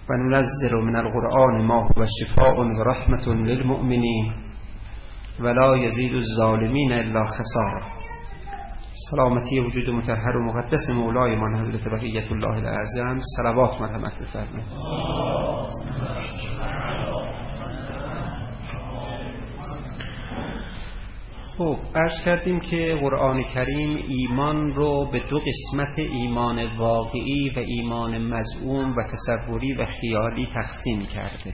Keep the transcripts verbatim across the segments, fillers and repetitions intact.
و ننزل من القرآن ما هو شفاء و رحمة للمؤمنین ولا یزید الظالمین الا خسارا. سلامتی وجود مطهر و مقدس مولای من حضرت بقیت الله الاعظم صلوات مرحمت بفرمایید. خب عرض کردیم که قرآن کریم ایمان رو به دو قسمت، ایمان واقعی و ایمان مزعوم و تصوری و خیالی تقسیم کرده.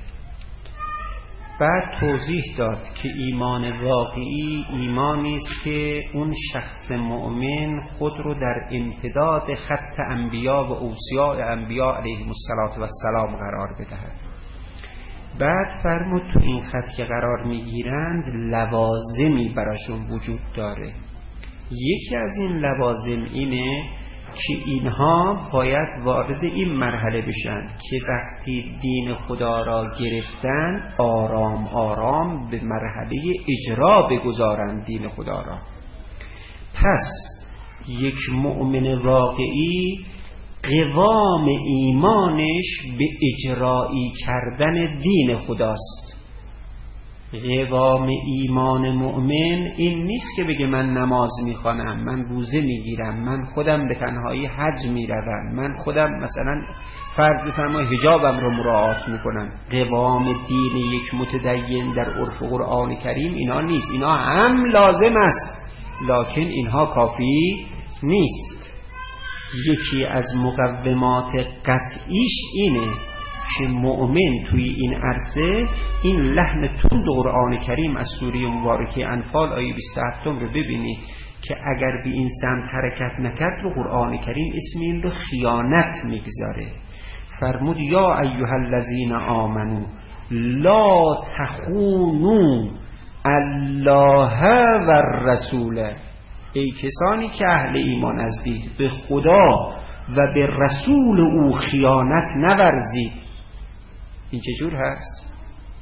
بعد توضیح داد که ایمان واقعی ایمانی است که اون شخص مؤمن خود رو در امتداد خط انبیا و اوصیاء انبیا علیهم السلام قرار بدهد. بعد فرمود تو این خط که قرار میگیرند لوازمی براشون وجود داره. یکی از این لوازم اینه که اینها باید وارد این مرحله بشن که وقتی دین خدا را گرفتن آرام آرام به مرحله اجرا بگذارند دین خدا را. پس یک مؤمن واقعی قوام ایمانش به اجرایی کردن دین خداست. قوام ایمان مؤمن این نیست که بگه من نماز میخوانم، من روزه میگیرم، من خودم به تنهایی حج میروم، من خودم مثلا فرض بفرمایید حجابم رو مراعات میکنم. قوام دین یک متدین در عرف قرآن کریم اینا نیست. اینا هم لازم است لکن اینها کافی نیست. یکی از مقومات قطعیش اینه که مؤمن توی این عرصه این لحن تند قرآن کریم از سوره مبارکه انفال آیه بیست و هفت رو ببینید که اگر به این سمت حرکت نکرد رو قرآن کریم اسم این رو خیانت میگذاره. فرمود یا ایها الذین آمنو لا تخونوا الله و الرسول. ای کسانی که اهل ایمان هستید به خدا و به رسول او خیانت نورزید. این چجور هست؟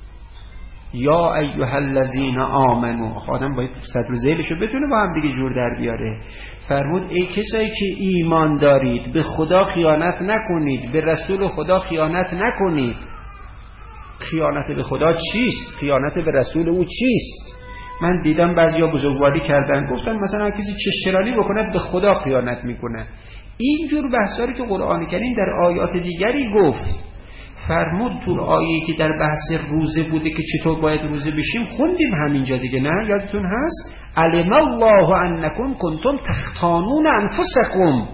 یا ایها الذین آمنو، آدم باید صدر و ذیلشو بتونه با هم دیگه جور در بیاره. فرمود ای کسایی که ایمان دارید به خدا خیانت نکنید، به رسول خدا خیانت نکنید. خیانت به خدا چیست؟ خیانت به رسول او چیست؟ من دیدم بعضیا بزرگواری کردن گفتن مثلا کسی چشترانی بکند به خدا خیانت میکنه. اینجور بحثایی که قرآن کریم در آیات دیگری گفت. فرمود تو آیه‌ای که در بحث روزه بوده که چطور باید روزه بشیم خوندیم همینجا دیگه، نه یادتون هست؟ علم الله انکم کنتم تختانون انفسکم.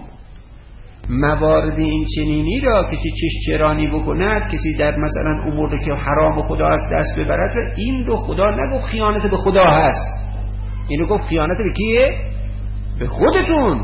موارد این چنینی را که چشترانی بکند، کسی در مثلا امور که حرام خدا از دست ببرد، و این رو خدا نگفت خیانت به خدا هست، این رو گفت خیانت به کیه؟ به خودتون.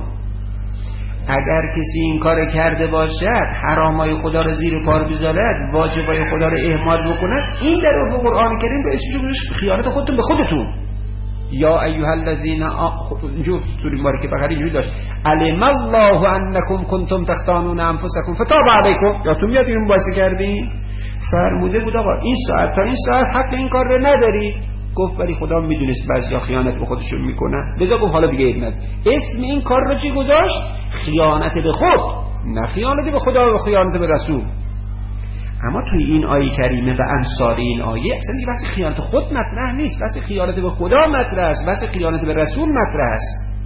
اگر کسی این کار کرده باشد حرامای خدا رو زیر پا بذارد، واجبای خدا رو اهمال بکند، این در عرف قرآن کریم رو اسمش گذاشت خیانت خودتون به خودتون. یا ایها الذین جو سوره مبارکه بقره اینجوری داشت علم الله انکم کنتم تختانون انفسکم فتاب علیکم. یا تو میاد اینو باشه کردین؟ فرموده بود آقا این ساعت تا این ساعت حق این کار رو نداری. گفت ولی خدا میدونست بعضیا خیانت به خودشون میکنن، لذا گفت حالا دیگه اینا اسم این کار رو چی گذاشت؟ خیانت به خود، نه خیانت به خدا و خیانت به رسول. اما توی این آیه کریمه و امثال این آیه اصلا دیگه بحث خیانت خود مطرح نیست، بحث خیانت به خدا مطرح است، بحث خیانت به رسول مطرح است.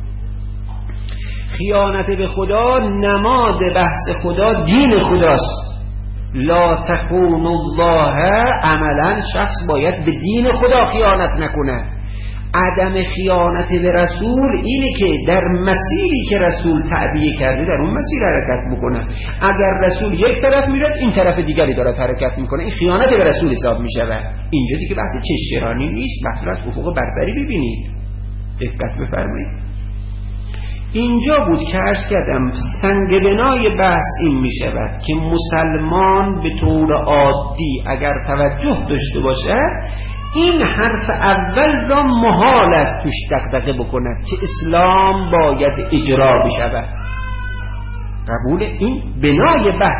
خیانت به خدا نماد بحث خدا دین خداست. لا تخون الله، عملا شخص باید به دین خدا خیانت نکنه. عدم خیانت به رسول اینه که در مسیری که رسول تعبیه کرده در اون مسیر حرکت بکنه. اگر رسول یک طرف میره این طرف دیگری داره حرکت میکنه، این خیانت به رسول حساب میشه. اینجا دیگه بحث چشترانی نیست، بحث از افق برتری ببینید، دقت بفرمایید. اینجا بود که عرض کردم سنگ بنای بحث این می شود که مسلمان به طور عادی اگر توجه داشته باشد این حرف اول را محال است توش دغدغه بکند که اسلام باید اجرا بشود. قبول؟ این بنای بحثه.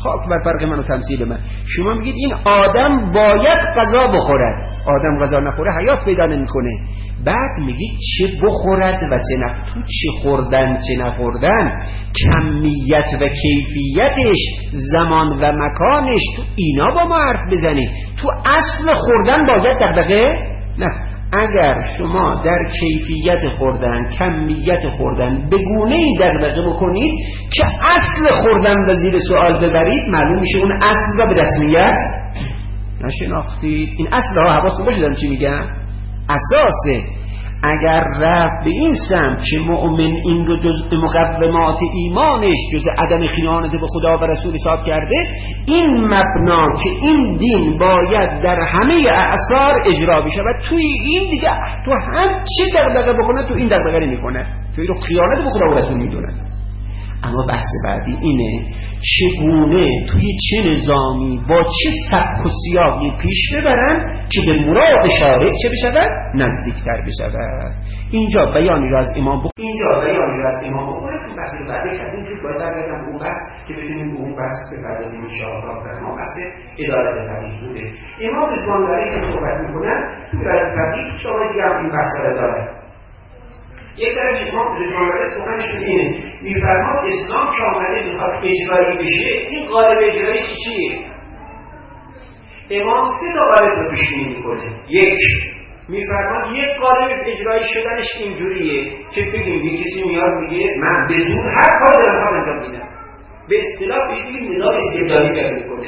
خاک بر فرق من و تمثیل من. شما میگید این آدم باید غذا بخورد، آدم غذا نخوره حیات پیدا نمیکنه. بعد میگید چه بخورد و چه نخ... تو چه خوردن چه نخوردن، کمیت و کیفیتش، زمان و مکانش، تو اینا با ما حرف بزنید. تو اصل خوردن باید دغدغه نه. اگر شما در کیفیت خوردن، کمیت خوردن به گونه‌ای دغدغه بکنید که اصل خوردن را زیر سوال ببرید، معلوم میشه اون اصل را به رسمیت نشناختید. این اصل ها حواستون باشه دارم چی میگم، اساسه. اگر رفت به این سمت که مؤمن این رو جز مقومات ایمانش جز عدم خیانت به خدا و رسول حساب کرده، این مبنا که این دین باید در همه اعصار اجرا بشه و توی این دیگه تو هم چه دغدغه بکنه تو این دغدغه نمیکنه، توی رو خیانت به خدا و رسول میدونه. اما بحث بعدی اینه چگونه توی چه نظامی با چه سبک و سیاقی پیش ببرن که به مراد شارع چه بشود؟ نزدیکتر بشود. اینجا بیانی را از امام بخ... اینجا بیانی را از امام بخوره تو بحث بعدی کردیم که باید برگردم به اون بحث که بدونیم به اون بحث بپردازیم انشاءالله. در ما بحث اداره فقیه بوده. امام رضوان الله که صحبت میکنن تو اداره فقیه شما دیگه هم این بحث را داره. یک طرف امام رضوان الله سخنشون اینه، میفرماد اسلام که آمده میخواد اجرایی بشه، این قالب اجراییش چیه؟ امام سه تا قالب رو پیش بینی میکنه. یک، میفرماد یک قالب اجرایی شدنش اینجوریه که بگیم یه کسی میاد میگه من بدون هر کار دارم خواهم انجام میدم، به اصطلاح پیش بگیم نظام استبدادی پیدا میکنه.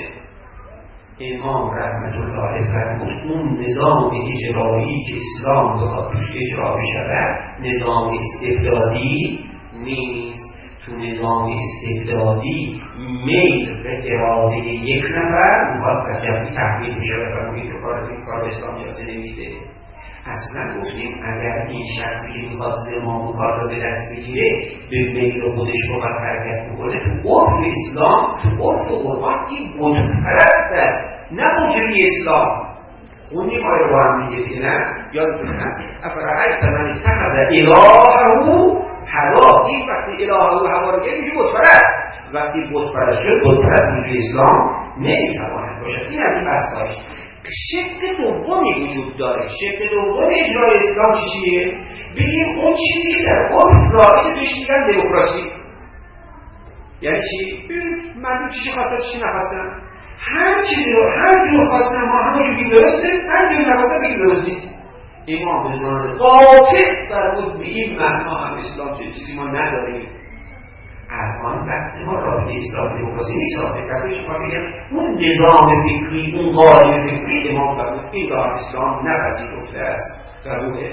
امام رحمت الله فرمود اون نظام اجرایی که اسلام بخواد توش اجرا بشه نظام استبدادی نیست. تو نظام استبدادی میل به اراده یک نفر میخواد در جمعی تحمیل بشه و فرمودید رو کار این کار اسلام جازه نمیده. اصلا گفتیم اگر این شخصی که میخواد زمام کار رو به دست بگیره به میل خودش رو باید حرکت بکنه، تو عرف اسلام، تو عرف قرآن این بتپرست است، نه مجری اسلام. خوندیم آیه با هم میگه که نه یادتون هست افرأیت من اتخذ الهه هوا، این وقتی الهه هوا رو میگه بتپرست، وقتی بتپرست شد بتپرست میشه اسلام نمیتواند باشد. این از این بحث‌هاش. شکل دومی وجود داره. شکل دوم اجرای اسلام چیه؟ بگیم اون چیزی که در عرف رایج بهش میگن دموکراسی. یعنی چی؟ مردم چیزی خواستن چیزی نخواستن، هر چیزی رو هر جور خواستن ما همون بگیم درسته، هر جور نخواستن بگیم درست نیست. امام رضوان قاطع فرمود به این معنا هم اسلام چه چیزی ما نداریم. الان بحث ما رابطه اسلام دموکراسی نیست، رابطه ما بگم اون نظام فکری، اون قالب فکری امام فرمود این را اسلام نپذیرفته است. قبوله.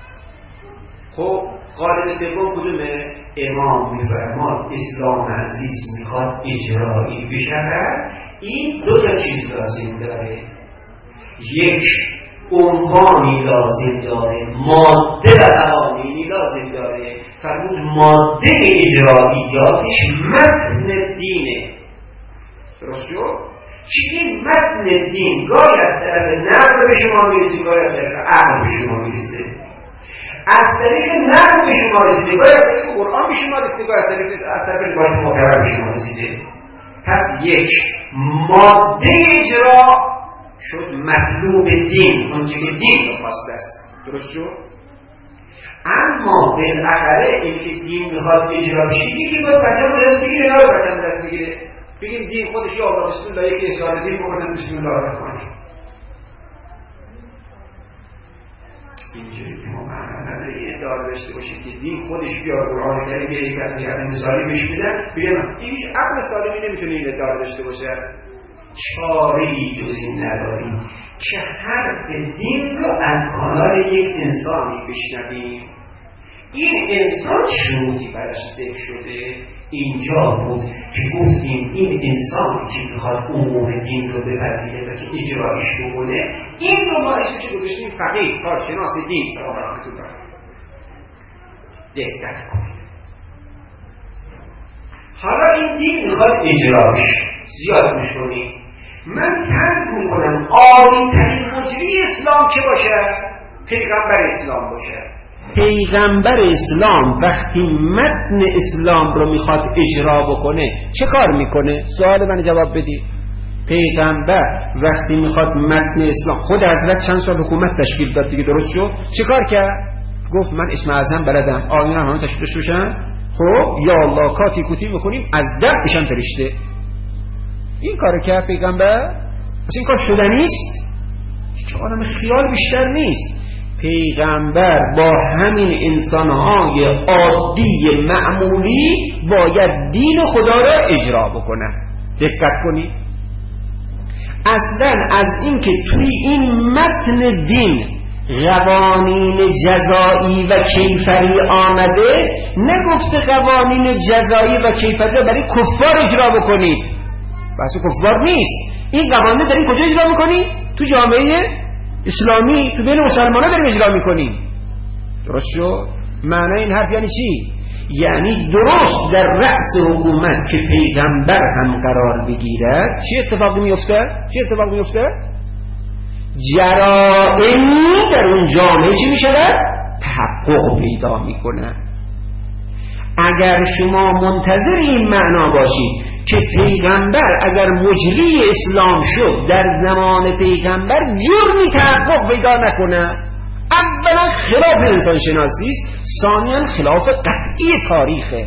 خب قالب سوم کدومه؟ امام میفرماد اسلام عزیز میخواد اجرایی بشود، این دو تا چیز لازم داره. یک، عنوانی لازم داره، ماده و قوانینی لازم داره. فرمود ماده اجراییاتش متن دینه. درست شد؟ چی این متن دین گاهی از طرف نقل به شما میرسه، گاهی از طرف عقل به شما میرسه. از طریق نقل به شما رسیده، گاهی از طریق قرآن به شما رسیده، گاهی از طریق از طریق روایت مکرر به شما رسیده. پس یک، ماده اجرا شد مطلوب دین، اون چه که دین رو خواسته است. درست شد؟ اما بالاخره این که دین میخواد اجرا بشه، یکی باید بچه رو دست بگیره، نه بچه رو دست بگیره بگیم دین خودش یا الله بسم الله، یکی اظهار دین بکنن بسم الله الرحمن الرحیم. اینجوری که ما معنی نداره یه ادعا داشته باشید که دین خودش بیا قرآن کریم یه یک از یه مثالی بهش میدن بگم این هیچ عقل سالمی نمیتونه این ادعا داشته باشه. چاره‌ای جز این نداریم که حرف دین رو از کانال یک انسانی بشنویم. این انسان شروطی براش ذکر شده اینجا بود که گفتیم این انسانی که میخواد امور دین رو بپذیره و که اجرایش بکنه، این رو ما اسمش رو گذاشتیم فقیه، کارشناس دین. سلام رحمتون دارم دقت کنید. حالا این دین میخواد اجرا بشه، زیاد گوش کنید. من طرز میکنم عالی ترین مجری اسلام که باشه پیغمبر اسلام باشه. پیغمبر اسلام وقتی متن اسلام رو میخواد اجرا بکنه چه کار میکنه؟ سوال من جواب بدید. پیغمبر وقتی میخواد متن اسلام، خود حضرت چند سال حکومت تشکیل داد دیگه، درست شد؟ چه کار کرد؟ گفت من اسم اعظم بلدم، آیین هم همه تشکیلش بشن، خب یا الله کاتی کوتی میکنیم از در بشن فرشته. این کار کرد پیغمبر؟ پس این کار شدنیست؟ که آدم خیال بیشتر نیست. پیغمبر با همین انسانهای عادی معمولی باید دین خدا را اجرا بکنه. دقت کنید. اصلا از این که توی این متن دین قوانین جزایی و کیفری آمده، نگفته قوانین جزایی و کیفری برای کفار اجرا بکنید، بحث کفار نیست. این قوانین داریم کجا اجرا میکنید؟ تو جامعه اسلامی، تو بین مسلمان ها داریم اجرا میکنیم. درست شد؟ معنی این حرف یعنی چی؟ یعنی درست در رأس حکومت که پیغمبر هم قرار بگیرد چی اتفاقی میفته؟ چی اتفاقی میفته؟ جرائمی در اون جامعه چی میشود؟ تحقق پیدا میکنه. اگر شما منتظر این معنا باشید که پیغمبر اگر مجری اسلام شد در زمان پیغمبر جرمی تحقق پیدا نکنه، اولا خلاف انسان شناسی است، ثانیا خلاف قطعی تاریخه.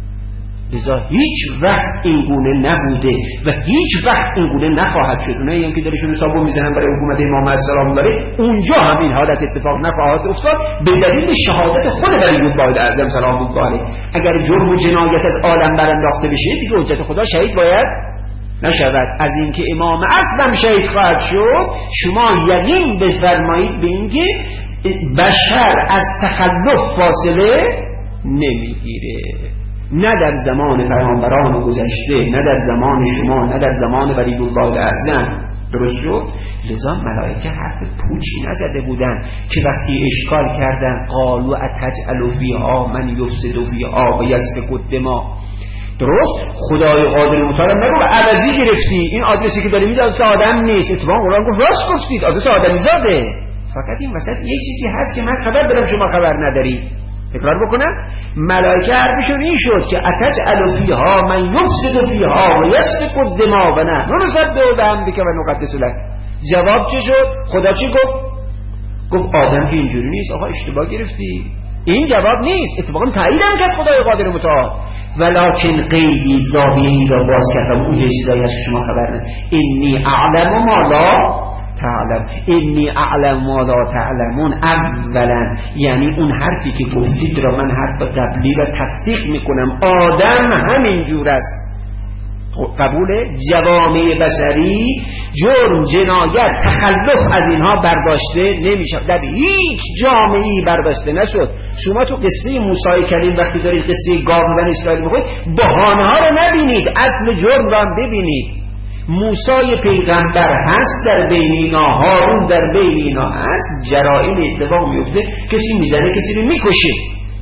لذا هیچ وقت این گونه نبوده و هیچ وقت این گونه نخواهد شد. اونایی هم که دلشون حسابو میزنن برای حکومت امام السلام داره، اونجا هم این حالت اتفاق نخواهد افتاد به دلیل شهادت خود ولی الله اعظم سلام الله علیه. اگر جرم و جنایت از عالم برانداخته بشه دیگه حجت خدا شهید باید نشود. از اینکه امام اصلا شهید خواهد شد شما یقین بفرمایید به اینکه بشر از تخلف فاصله نمیگیره، نه در زمان پیامبران گذشته، نه در زمان شما، نه در زمان ولی الله اعظم. درست شد؟ لذا ملائکه حرف پوچی نزده بودن که وقتی اشکال کردن قالوا اتجعل فیها من یفسد فیها و یسفک الدماء. درست؟ خدای قادر متعال نگو عوضی گرفتی، این آدرسی که داری میده آدرس آدم نیست. اتفاقا قرآن گفت راست گفتید، آدرس آدمی زاده. فقط این وسط یه چیزی هست که من خبر دارم شما خبر نداری. تکرار بکنم. ملائکه حرفشون این شد که اتجعل فیها من یفسد فیها و یسفک الدماء و نحن نسبح بحمدک و نقدس لک. جواب چه شد؟ خدا چی گفت؟ گفت آدم که اینجوری نیست. آقا اشتباه گرفتی. این جواب نیست، اتفاقا تایید هم کرد خدای قادر متعال. ولکن قیدی زاویه‌ای را باز کردم، اون یه چیزایی هست که شما خبر ندارید. انی اعلم ما لا تعلم، انی اعلم ما لا تعلمون. اولا یعنی اون حرفی که گفتید را من حرف قبلی را تصدیق میکنم، آدم همین جور است. قبول؟ جوامع بشری جرم، جنایت، تخلف از اینها برداشته نمیشه، در هیچ جامعه‌ای برداشته نشد. شما تو قصه موسی کلیم وقتی دارید قصه گاو بنی اسرائیل میخونید بهانه ها رو نبینید، اصل جرم رو هم ببینید. موسی پیغمبر هست در بین اینا، هارون در بین اینا هست، جرائم اتفاق میفته، کسی میزنه کسی رو میکشه.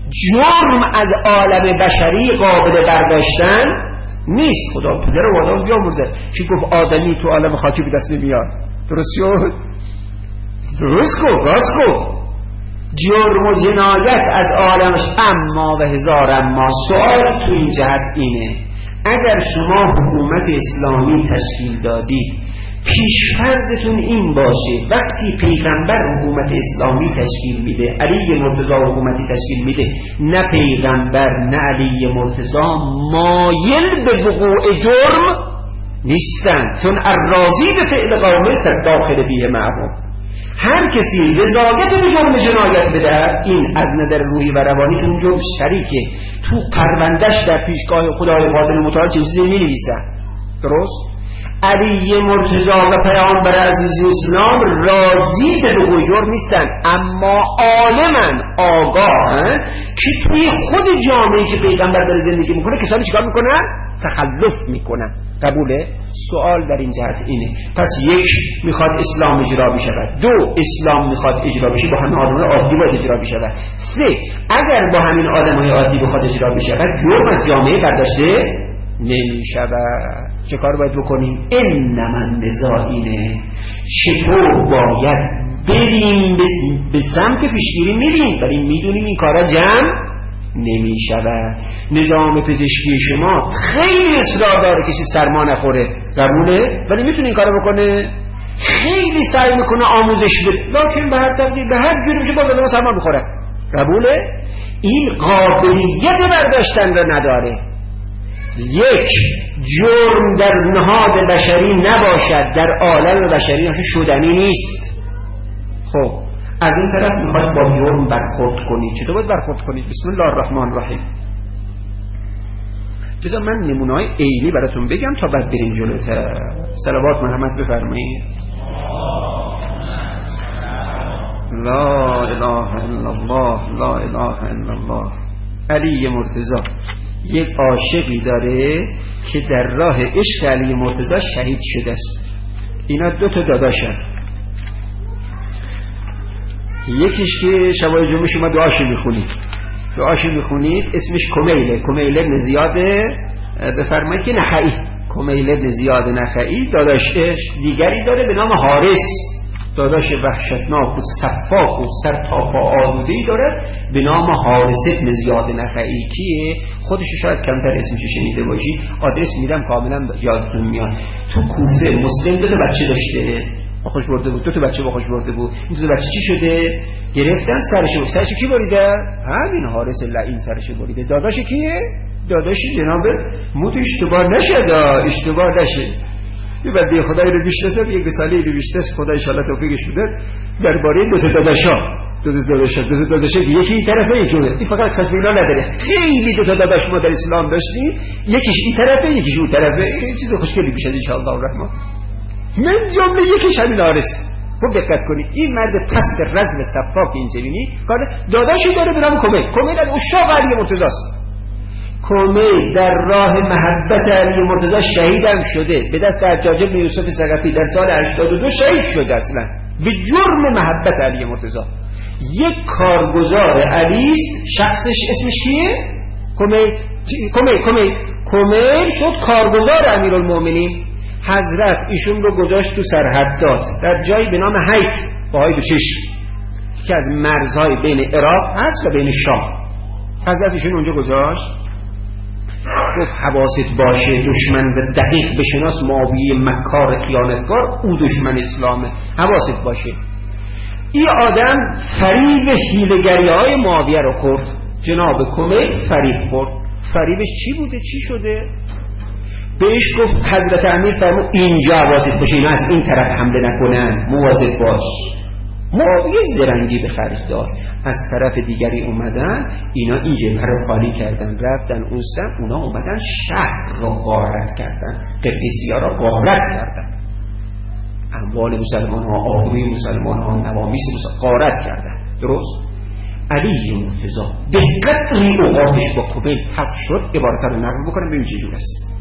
جرم از عالم بشری قابل برداشتن نیست. خدا پدر و آدم بیامرزه که گفت آدمی تو عالم خاکی به دست نمیاد. درست شد؟ درست گفت، راست گفت. جرم و جنایت از عالمش اما و هزار اما. سوال تو این جهت اینه، اگر شما حکومت اسلامی تشکیل دادید پیشفرضتون این باشه وقتی پیغمبر حکومت اسلامی تشکیل میده، علی مرتضی حکومتی تشکیل میده، نه پیغمبر نه علی مرتضی مایل به وقوع جرم نیستن، چون الراضی به فعل قومه داخل بیه معهم. هر کسی رضایت به جرم جنایت بده، این از نظر روحی و روانی اون جرم شریکه، تو پروندهش در پیشگاه خدای قادر متعال چیزی می‌نویسن. درست؟ علی مرتضی و پیامبر عزیز اسلام راضی به وقوع جرم نیستن، اما عالمن، آگاهن که توی خود جامعه‌ای که پیغمبر داره زندگی میکنه کسانی چیکار میکنن؟ تخلف میکنن. قبوله؟ سوال در این جهت اینه. پس یک، میخواد اسلام اجرا بشود. دو، اسلام میخواد اجرا بشه با همین آدمای عادی باید اجرا بشود. سه، اگر با همین آدمای عادی بخواد اجرا بشود جرم از جامعه برداشته نمیشود. چه کار باید بکنیم؟ انما النزاع اینه چطور باید بریم به سمت پیشگیری میریم، ولی میدونیم این کارا جمع نمی شود. نظام پزشکی شما خیلی اصرار داره کسی سرما نخوره، قبوله، ولی میتونه این کارو بکنه. خیلی سعی میکنه آموزش بده، لکن به هر تقدیر به هر جوری بشه باز سرما میخوره، قبوله. این قابلیت برداشتن را نداره. یک جرم در نهاد بشری نباشد، در عالم بشری اصلا شدنی نیست. خب از این طرف میخواید با جرم برخورد کنید، چطور باید برخورد کنید؟ بسم الله الرحمن الرحیم. بذار من نمونه‌های عینی براتون بگم تا بعد بریم جلوتر. صلوات محمد بفرمایید. لا اله الا الله، لا اله الا الله. علی مرتضی یک عاشقی داره که در راه عشق علی مرتضی شهید شده است. اینا دو تا داداشن، یکیش که شبای جمعه شما دعاشو میخونید دعاشو میخونید اسمش کمیله، کمیله ابن زیاد بفرمایید که نخعی، کمیله ابن زیاد نخعی. داداشش دیگری داره به نام حارس، داداش وحشتناک و صفاک و سر تا پا آلوده‌ای داره به نام حارس ابن زیاد نخعی. کیه؟ خودش شاید کمتر اسمش شنیده باشید، آدرس میدم کاملا یادتون میاد. تو کوفه مسلم دو تا بچه داشته، خوش برده بود، دو تا بچه با خوش برده بود. این دو تا بچه چی شده؟ گرفتن سرشو، سرش کی بریده؟ همین حارس لعین سرش بریده. داداش کیه؟ داداش جناب موت اشتباه نشه، اشتباه نشه. یه بنده خدایی رو بیشتسه، یک رساله رو بیشتسه، خدا ان شاء الله توفیقش بده درباره دو تا داداشا. دو تا داداشا دو تا داداشا یکی این طرفه یکی اون. این فقط اساس اینا نداره، خیلی دو تا داداش ما در اسلام داشتیم، یکیش این طرفه یکیش اون طرفه. این چیز خوشگلی میشه ان شاء الله الرحمن. من جمله یکیش همین حارس. خوب دقت کنید، این مرد پست رزم صفاک اینجوری کار داداشی داره به نام کمیل. کمیل از عشاق علی مرتضی است. کمیل در راه محبت علی مرتضی شهیدم شده، به دست حجاج بن یوسف ثقفی در سال هشتاد و دو شهید شده اصلا به جرم محبت علی مرتضی. یک کارگزار علی است، شخصش اسمش کیه؟ کمیل. کمیل کمیل کمیل شد کارگزار امیرالمومنین. حضرت ایشون رو گذاشت تو سرحدات در جایی به نام حیط با های دو چشم که از مرزهای بین عراق هست و بین شام. حضرت ایشون اونجا گذاشت، گفت حواست باشه، دشمن و دقیق بشناس، ماوی مکار خیانتکار او دشمن اسلامه، حواست باشه. این آدم فریب حیله‌گری های معاویه رو خورد. جناب کمیل فریب خورد. فریبش چی بوده؟ چی شده؟ بهش گفت حضرت امیر فرمود اینجا حواست باشه، اینا از این طرف حمله نکنن، مواظب باش. معاویه زرنگی به خرج داد، از طرف دیگری اومدن، اینا این جبهه رو خالی کردن، رفتن اون سمت، اونا اومدن شهر رو غارت کردن، قبطی‌ها رو غارت کردن، اموال مسلمان ها، آبروی مسلمان ها، نوامیس مسلمان غارت کردن. درست؟ علی مرتضی به قدری اوقاتش با کمیل حق شد، عبارت رو نقل بکنم ببین چه جور است.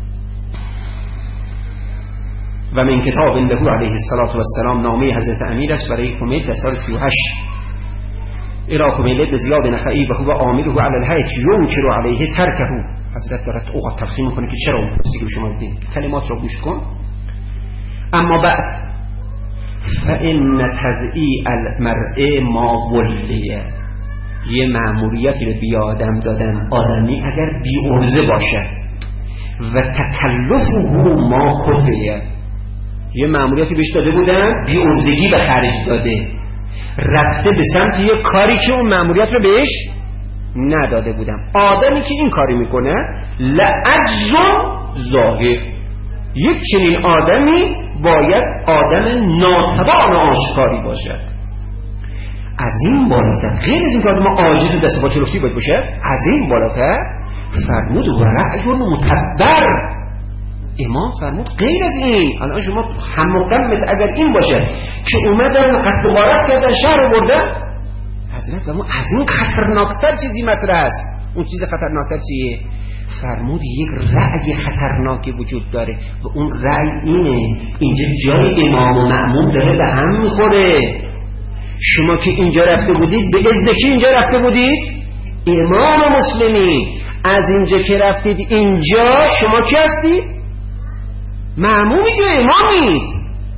و من کتاب له علیه السلام نامه حضرت امیر است برای کمیل در سال سی و هشت. الى کمیل ابن زیاد نخعی و هو عامله علی الحیط ینکر علیه ترکه. حضرت دارد اوقات تقسیم میکنه که چرا اون پستی که شما دیدین. کلمات رو گوش کن. اما بعد فان تضییع المرء ما ولیه، یه مأموریتی به بی آدم دادن آدمی اگر بی عرضه باشه، و تکلفه ما خفیه، یه مأموریتی بهش داده بودن بی عرضگی به خرج داده، رفته به سمت یه کاری که اون مأموریت رو بهش نداده بودم. آدمی که این کاری میکنه لعجز ظاهر، یک چنین آدمی باید آدم ناتوان و آشکاری باشد. از این بالاتر، غیر از این که آدم عاجز و دست با چلفتی باید باشه، از این بالاتر فرمود و رأی متبر. امام فرمود غیر از این، الان شما هم مقمت اگر این باشه که اومدن قتل و غارت کردن شهر رو بردن، حضرت فرمود از این خطرناکتر چیزی مطرح است. اون چیز خطرناکتر چیه؟ فرمود یک رأی خطرناکی وجود داره و اون رأی اینه اینجا جای امام و مأموم داره به هم میخوره. شما که اینجا رفته بودید به اذن کی اینجا رفته بودید؟ امام و مسلمین. از اینجا که رفتید اینجا شما کی هستید؟ مأمومید یا امامید؟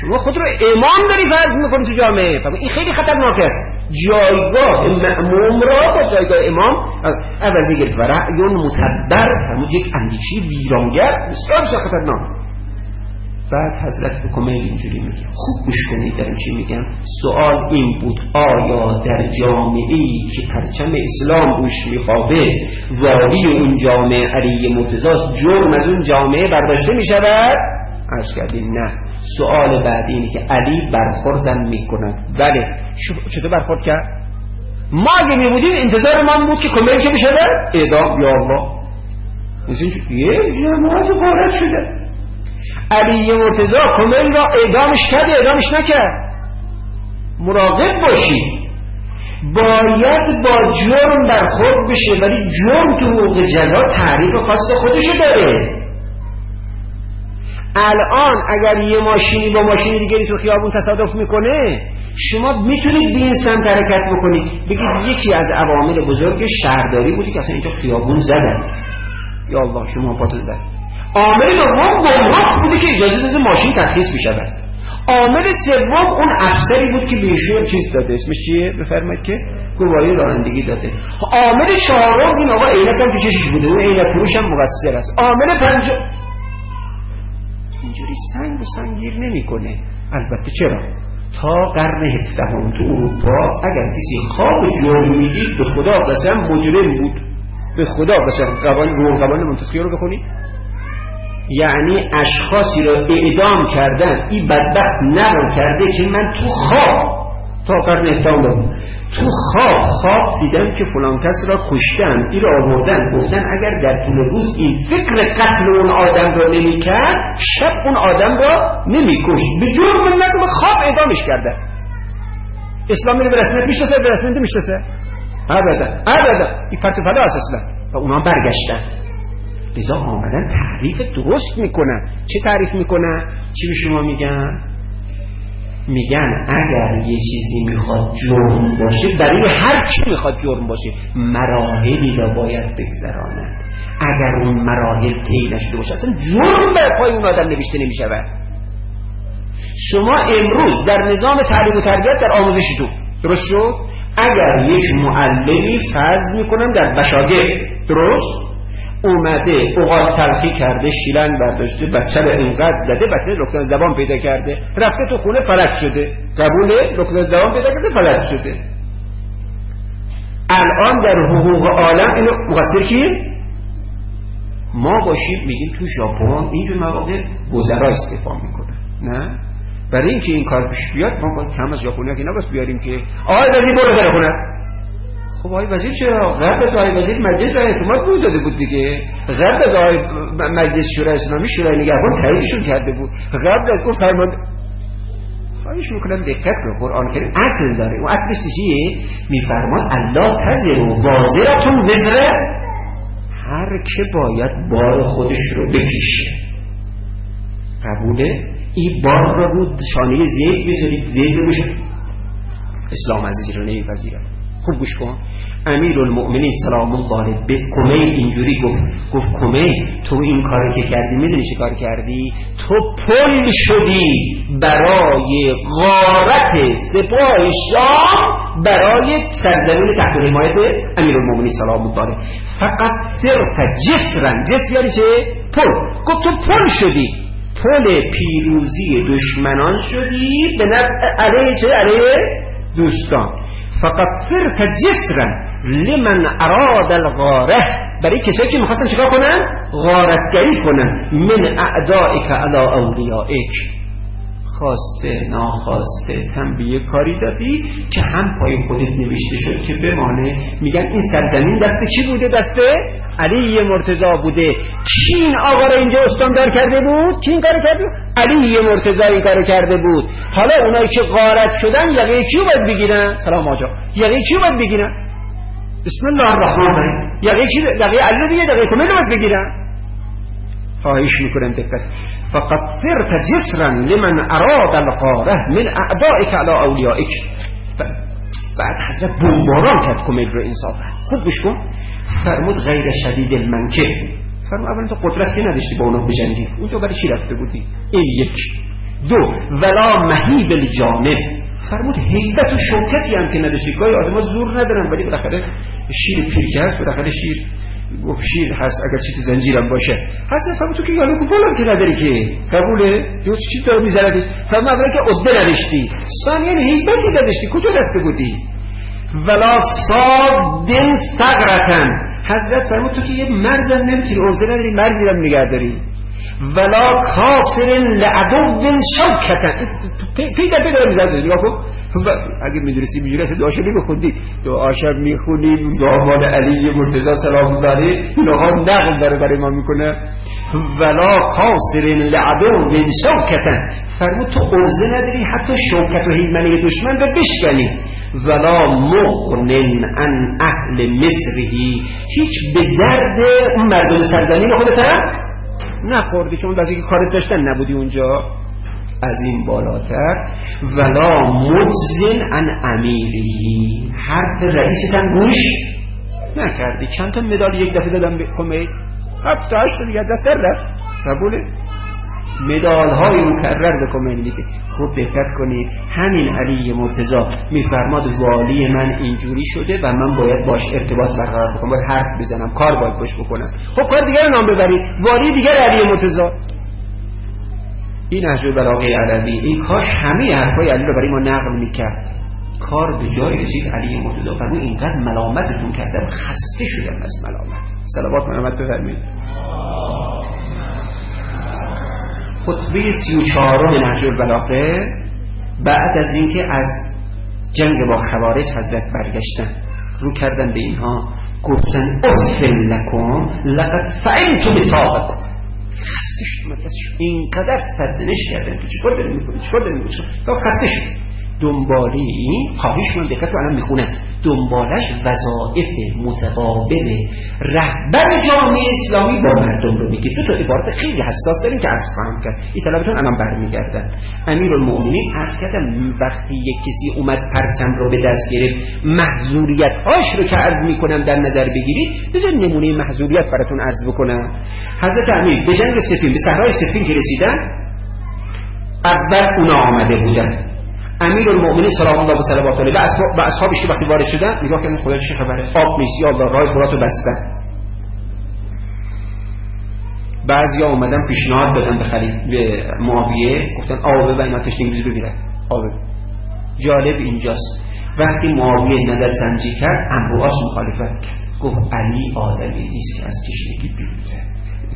شما خود رو امام داری فرض میکنی تو جامعه. این خیلی خطرناک است. جایگاه مأموم را با جایگاه امام عوضی گرفت و رأیون متبر، همون یک اندیشه ویرانگر بسیار بسیار خطرناک. بعد حضرت به کمیل اینجوری میگه، خوب گوش کنید در این چی میگم. سوال این بود آیا در جامعه‌ای که پرچم اسلام روش میخوابه والی اون جامعه علی مرتضی جرم از اون جامعه برداشته میشود؟ عرض کردیم نه. سوال بعدی اینه که علی برخوردم میکند. بله. چطور برخورد کرد؟ ما اگه میبودیم انتظار ما بود که کمیل چه بشود؟ اعدام. یا الله، یه جماعت غارت شده. علی مرتضی کمیل را اعدامش کرد، اعدامش نکرد. مراقب باشید. باید با جرم برخورد بشه، ولی جرم تو حقوق جزا تعریف خاص خودشو داره. الان اگر یه ماشینی با ماشین دیگری تو خیابون تصادف میکنه، شما میتونید به این سمت حرکت بکنید، بگید یکی از عوامل بزرگ شهرداری بودی که اصلا اینجا خیابون زدن. یا الله، شما پاتون زدن. عامل دوم گمرک بوده که اجازه داده ماشین ترخیص بشود. عامل سوم اون افسری بود که بهشون چیز داده، اسمش چیه بفرمایید، که گواهی رانندگی داده. عامل چهارم این آقا عینک هم تو چشش بوده، اون عینک فروش هم مقصر است. عامل پنجم اینجوری سنگ به سنگ گیر نمیکنه. البته چرا؟ تا قرن هفدهم تو اروپا اگر کسی خواب جرم میدید به خدا قسم مجرم بود. به خدا قسم. قوانین روح قوانین منتسکیه رو بخونید. یعنی اشخاصی را اعدام کردن. این بدبخت نبا کرده که من تو خواب تا قرن هفدهم تو خواب خواب دیدم که فلان کس را کشتن، این را آوردن گفتن اگر در طول روز این فکر قتل اون آدم را نمی کرد شب اون آدم را نمی کشت. به جرم منت به خواب اعدامش کردن. اسلام میره به رسمیت میشناسه؟ به رسمیت میشناسه؟ ابدا ابدا. این پرت و پلا است اصلا. و اونا برگشتن. لذا آمدن تعریف درست میکنن. چه تعریف میکنن؟ چی به شما میگن؟ میگن اگر یه چیزی میخواد جرم باشه، برای هر چی میخواد جرم باشه مراحلی را باید بگذرانند. اگر اون مراحل طی نشده باشه اصلا جرم بر پای اون آدم نوشته نمیشود. شما امروز در نظام تعلیم و تربیت در آموزشتون درست شد، اگر یک معلمی فرض میکنم در بشاگرد درست اومده اوقات تلخی کرده، شیلن برداشته، بچه رو اینقدر زده، بچه رکن زبان پیدا کرده، رفته تو خونه فلج شده، قبوله رکن زبان پیدا کرده فلج شده. الان در حقوق عالم اینو مقصر کیه؟ ما باشیم. میگیم تو ژاپن اینجور مواقع وزرا استعفا میکنن. نه برای اینکه این کار پیش بیاد ما باید کم از ژاپنیا که نباید بیاریم که آقای وزیر برو در خونه. خب آقای وزیر چرا؟ غرب از آقای وزیر مجلس اعتماد بود داده بود دیگه. غرب از آقای مجلس شورای اسلامی شورای نگهبان تاییدشون کرده بود. غرب از اون فرمان. خواهش میکنم دقت کنید، قرآن کریم اصل داره. اون اصلش چیه؟ میفرمان الله تزر وازرتون وزر، هر که باید بار خودش رو بکشه. قبوله؟ این بار رو بود شانه زید بذارید، زید رو بشه. اسلام عزیزی رو نمیپذیره. خوب گوش کن. امیرالمؤمنین سلام الله علیه به کمیل اینجوری گفت، گفت کمیل تو این کاری که کردی میدونی چه کار کردی؟ تو پل شدی برای غارت سپاه شام برای سرزمین تحت حمایت امیرالمؤمنین سلام الله علیه. فقط صرف جسرن، جسر یعنی چه؟ پل. گفت تو پل شدی، پل پیروزی دشمنان شدی به نفع علیه چه؟ علیه دوستان. فقط صرف جسرن لمن اراد الغاره، برای کسایی که میخواستن چیکار کنن؟ غارتگری کنن. من اعدائک علی اولیائک، خواسته ناخواسته تنبیه کاری دادی که هم پای خودت نوشته شد که بمانه. میگن این سرزمین دست چی بوده؟ دست علی مرتضی بوده. کی این آقا را اینجا استاندار کرده بود؟ کی این کار کرده بود؟ علی مرتضی این کار کرده بود. حالا اونایی که غارت شدن یقه کیو باید بگیرن؟ سلام آجا، یقه کیو باید بگیرن؟ بسم الله الرحمن الرحیم. یقه کی؟ یقه علی دیگه، یقه کمیل باید بگیرن. خواهش میکنم دقت. فقط صرف جسرا لمن اراد الغاره من اعدائک علی اولیائک. بعد حضرت بمباران کرد کمیل رو انصافا. خوب گوش کن. فرمود غیر شدید المنکه. فرمود اولا تو قدرت که نداشتی با اونا بجنگی، اون تو برای چی رفته بودی؟ این یک. دو ولا مهیب الجانب، فرمود هیبت و شوکتی هم که نداشتی. گاهی آدم ها زور ندارن ولی بالاخره شیر پیرکه هست، بالاخره شیر شیر هست اگر چی تو زنجیرم باشه هست. فرمود تو که یاله کوپالم که نداری که قبوله جو چی تو میذارد. فرمود اولا که عده نداشتی، ثانیاً هیبتی نداشتی، کجا رفته بودی؟ ولا صادن ثغرتن، حضرت فرمود تو که یه مرد نمیتونی، عرضه نداری، مردی رو نگه داری. ولا کاسر لعدو شوکتن، پیدا پیدا میزنی. نگاه کن اگه میدونستی میجوری اصلا دعاشو نمیخوندی، دعاشو میخونیم زمان علی مرتضی سلام الله علیه اینها نقل داره برای ما میکنه. ولا کاسر لعدو شوکتن، فرمود تو عرضه نداری حتی شوکت و هیمنه دشمن رو بشکنی. ولا مغنن عن اهل مصرهی، هیچ به درد اون مردم سرزمین خودت هم نخوردی چون بعضی که کارت داشتن نبودی اونجا. از این بالاتر ولا مجزن عن امیری، حرف رئیست هم گوش نکردی. چند تا مدال یک دفعه دادم به کمیت، هفت تا هشت دیگه دست در رفت. قبوله؟ مدال های مکرر به کمیت میده. خوب دقت کنید، همین علی مرتضی میفرماد والی من اینجوری شده و من باید باش ارتباط برقرار بکنم، باید حرف بزنم، کار باید باش بکنم. خب کار دیگر نام ببرید، والی دیگر علی مرتضی. این نهج البلاغه علوی، این کاش همه حرفای علی رو برای ما نقل میکرد. کار به جای رسید علی مرتضی فرمود اینقدر ملامتتون کردم خسته شدم از ملامت. صلوات محمد بفرمایید. خطبه سی و چهارم نهج البلاغه بعد از اینکه از جنگ با خوارج حضرت برگشتن، رو کردن به اینها، گفتن افل لکم لقد فعلتم بطاقتکم، خسته شدم اینقدر سرزنش کردن تو چیکار داری میکنی، چیکار داری میکنی، تا خسته شد. دنباله این خواهش من دقت رو الان میخونم، دنبالش وظایف متقابل رهبر جامعه اسلامی با مردم رو میگه. دو تا عبارت خیلی حساس داریم که عرض خواهم کرد، این طلبتون الان برمیگردن. امیرالمومنین عرض کردم وقتی یک کسی اومد پرچم رو به دست گرفت، محظوریت هاش رو که عرض میکنم در نظر بگیرید، بذار نمونه محظوریت براتون عرض بکنم. حضرت امیر به جنگ صفین، به صحرای صفین که رسیدن، اول اونا آمده بودن. امیرالمومنین سلام الله و صلوات علیه و اصحابش که وقتی وارد شدن نگاه کردن خدا چه خبره، آب نیست یا الله، راه فراتو بستن. بعضیا اومدن پیشنهاد دادن به خلیفه به معاویه، گفتن آب و اینا تشنگی بگیره آب. جالب اینجاست وقتی معاویه نظر سنجی کرد امرواس مخالفت کرد، گفت علی آدمی نیست که از تشنگی بیفته.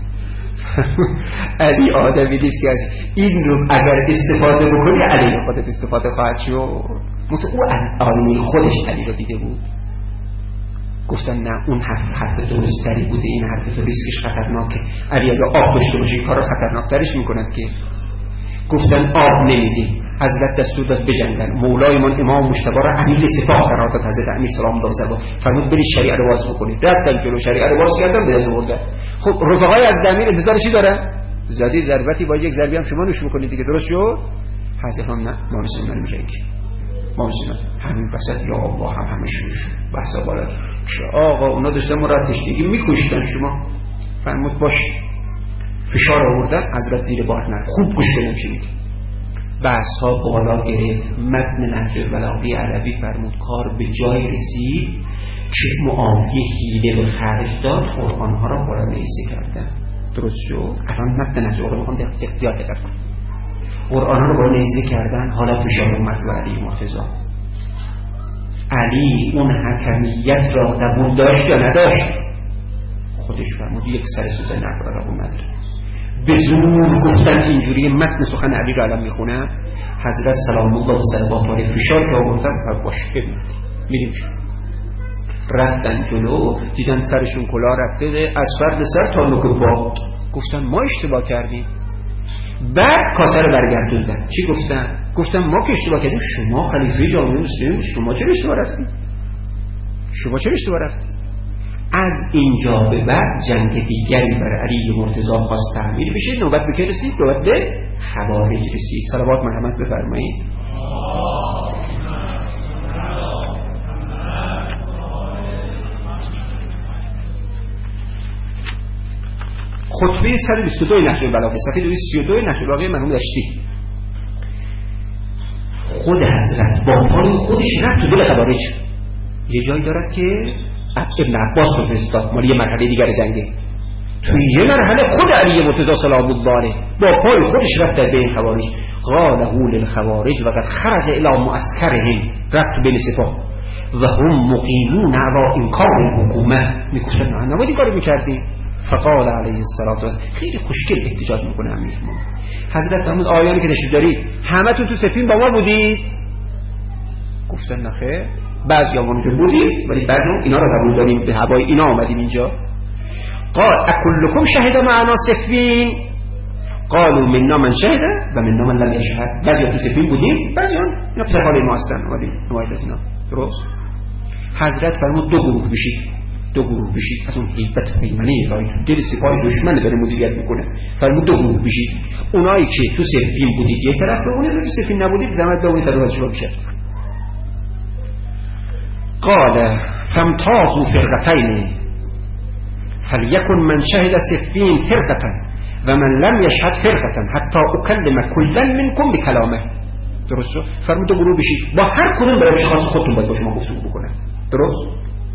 علی آدمی نیست که از این رو اگر استفاده بکنی علی خودت استفاده خواهد شد. مثل او آدمی خودش علی رو دیده بود. گفتن نه اون حرف حرف درستری بوده، این حرف تو ریسکش خطرناکه، علی اگر آب داشته باشه این کار رو خطرناکترش میکند که. گفتن آب نمیدیم، حضرت دستور داد بجنگن. مولای من امام مجتبی را امیر سپاه قرار داد، حضرت امیر سلام الله علیه فرمود برید شریعه رو باز بکنید. رفتن جلو شریعه رو باز کردن، به دست آوردن. خب رفقای از امیر انتظار چی دارن؟ زدی ضربتی با یک ضربی هم شما نوش میکنید دیگه، درست شد؟ حضرت هم نه، ما مسلمان میجنگیم، ما مسلمان. همین وسط یا الله هم همه شروع شد بحثا بالا که آقا اونا داشتن ما را تشنگی میکشتن، شما فرمود باش. فشار آوردن، حضرت زیر بار نه، خوب گوش بدن چی میگه. بحث ها بالا گرفت. متن نهج البلاغه علوی فرمود کار به جای رسید که معاویه حیله به خرج داد، قرآن ها را بالا نیزه کردن. درست شد؟ الان متن نهج البلاغه میخوام احتیاط کنم. قرآن ها را بالا نیزه کردن، حالا فشار اومد رو علی مرتضی. علی اون حکمیت را قبول داشت یا نداشت؟ خودش فرمود یک سر سوزه نقل را اومد. به زور گفتن اینجوری. متن سخن علی را الان میخونم. حضرت سلام الله و صلوات علیه فشار که آوردن باش ببینید میریم شد. رفتن جلو، دیدن سرشون کلاه رفته از فرد سر تا نوک پا. گفتن ما اشتباه کردیم. بعد کاسه رو برگردوندن. چی گفتن؟ گفتن ما که اشتباه کردیم. شما خلیفه جامعه مسلمین، شما چرا اشتباه رفتید؟ شما چرا اشتباه رفتید؟ از اینجا به بعد جنگ دیگری برای علی مرتضی خواست تعمیر بشه. نوبت به که رسید؟ نوبت به خوارج رسید. صلوات محمد بفرمایید. خطبه صد و بیست و دو نهج البلاغه، صفحه دویست و سی و دو نهج البلاغه مرحوم دشتی. خود حضرت با پای خودش رفت تو دل خوارج. یه جایی دارد که ابن عباس رو فرستاد، مال یه مرحله دیگر جنگه. توی یه مرحله خود علی مرتضی سلام الله با پای خودش رفت در بین خوارج. قاله للخوارج وقد خرج الى معسكرهم، رفت تو بین سپاه و هم مقیمون علی انکار الحکومه، میگفتن نه نباید این کارو میکردیم. فقال علیه الصلاة خیلی خوشگل احتجاج میکنه امیرالمومنین. حضرت فرمود آیانی که تشریف دارید همه تو تو سفین با ما بودید؟ گفتن نه خیر، بعضی اونجا بودیم ولی بعضی اینا رو قبول داریم، به هوای اینا آمدیم اینجا. قال اکلکم شهد معنا سفین؟ قالوا منا من شهد و منا من لم یشهد. بعضی تو سفین بودیم، بعضی اینا پسر حال ما هستن اومدیم نماید از اینا. درست؟ حضرت فرمود دو گروه بشید، دو گروه بشید. از اون هیبت پیمنه الهی تو دل سپاه دشمن داره مدیریت میکنه. فرمود دو گروه بشید، اونایی که تو سفین بودید یک طرف بمونید، تو سفین نبودید زحمت بمونید طرف از شما بشه. قال فامتازوا فرقتين فليكن من شهد سفين فرقة ومن لم يشهد فرقة حتى أكلم كلا منكم بكلامه. درست شد؟ فرمود دو گروه بشید، با هر کدوم برای خاص خودتون باید با شما گفتگو بکنن. درست؟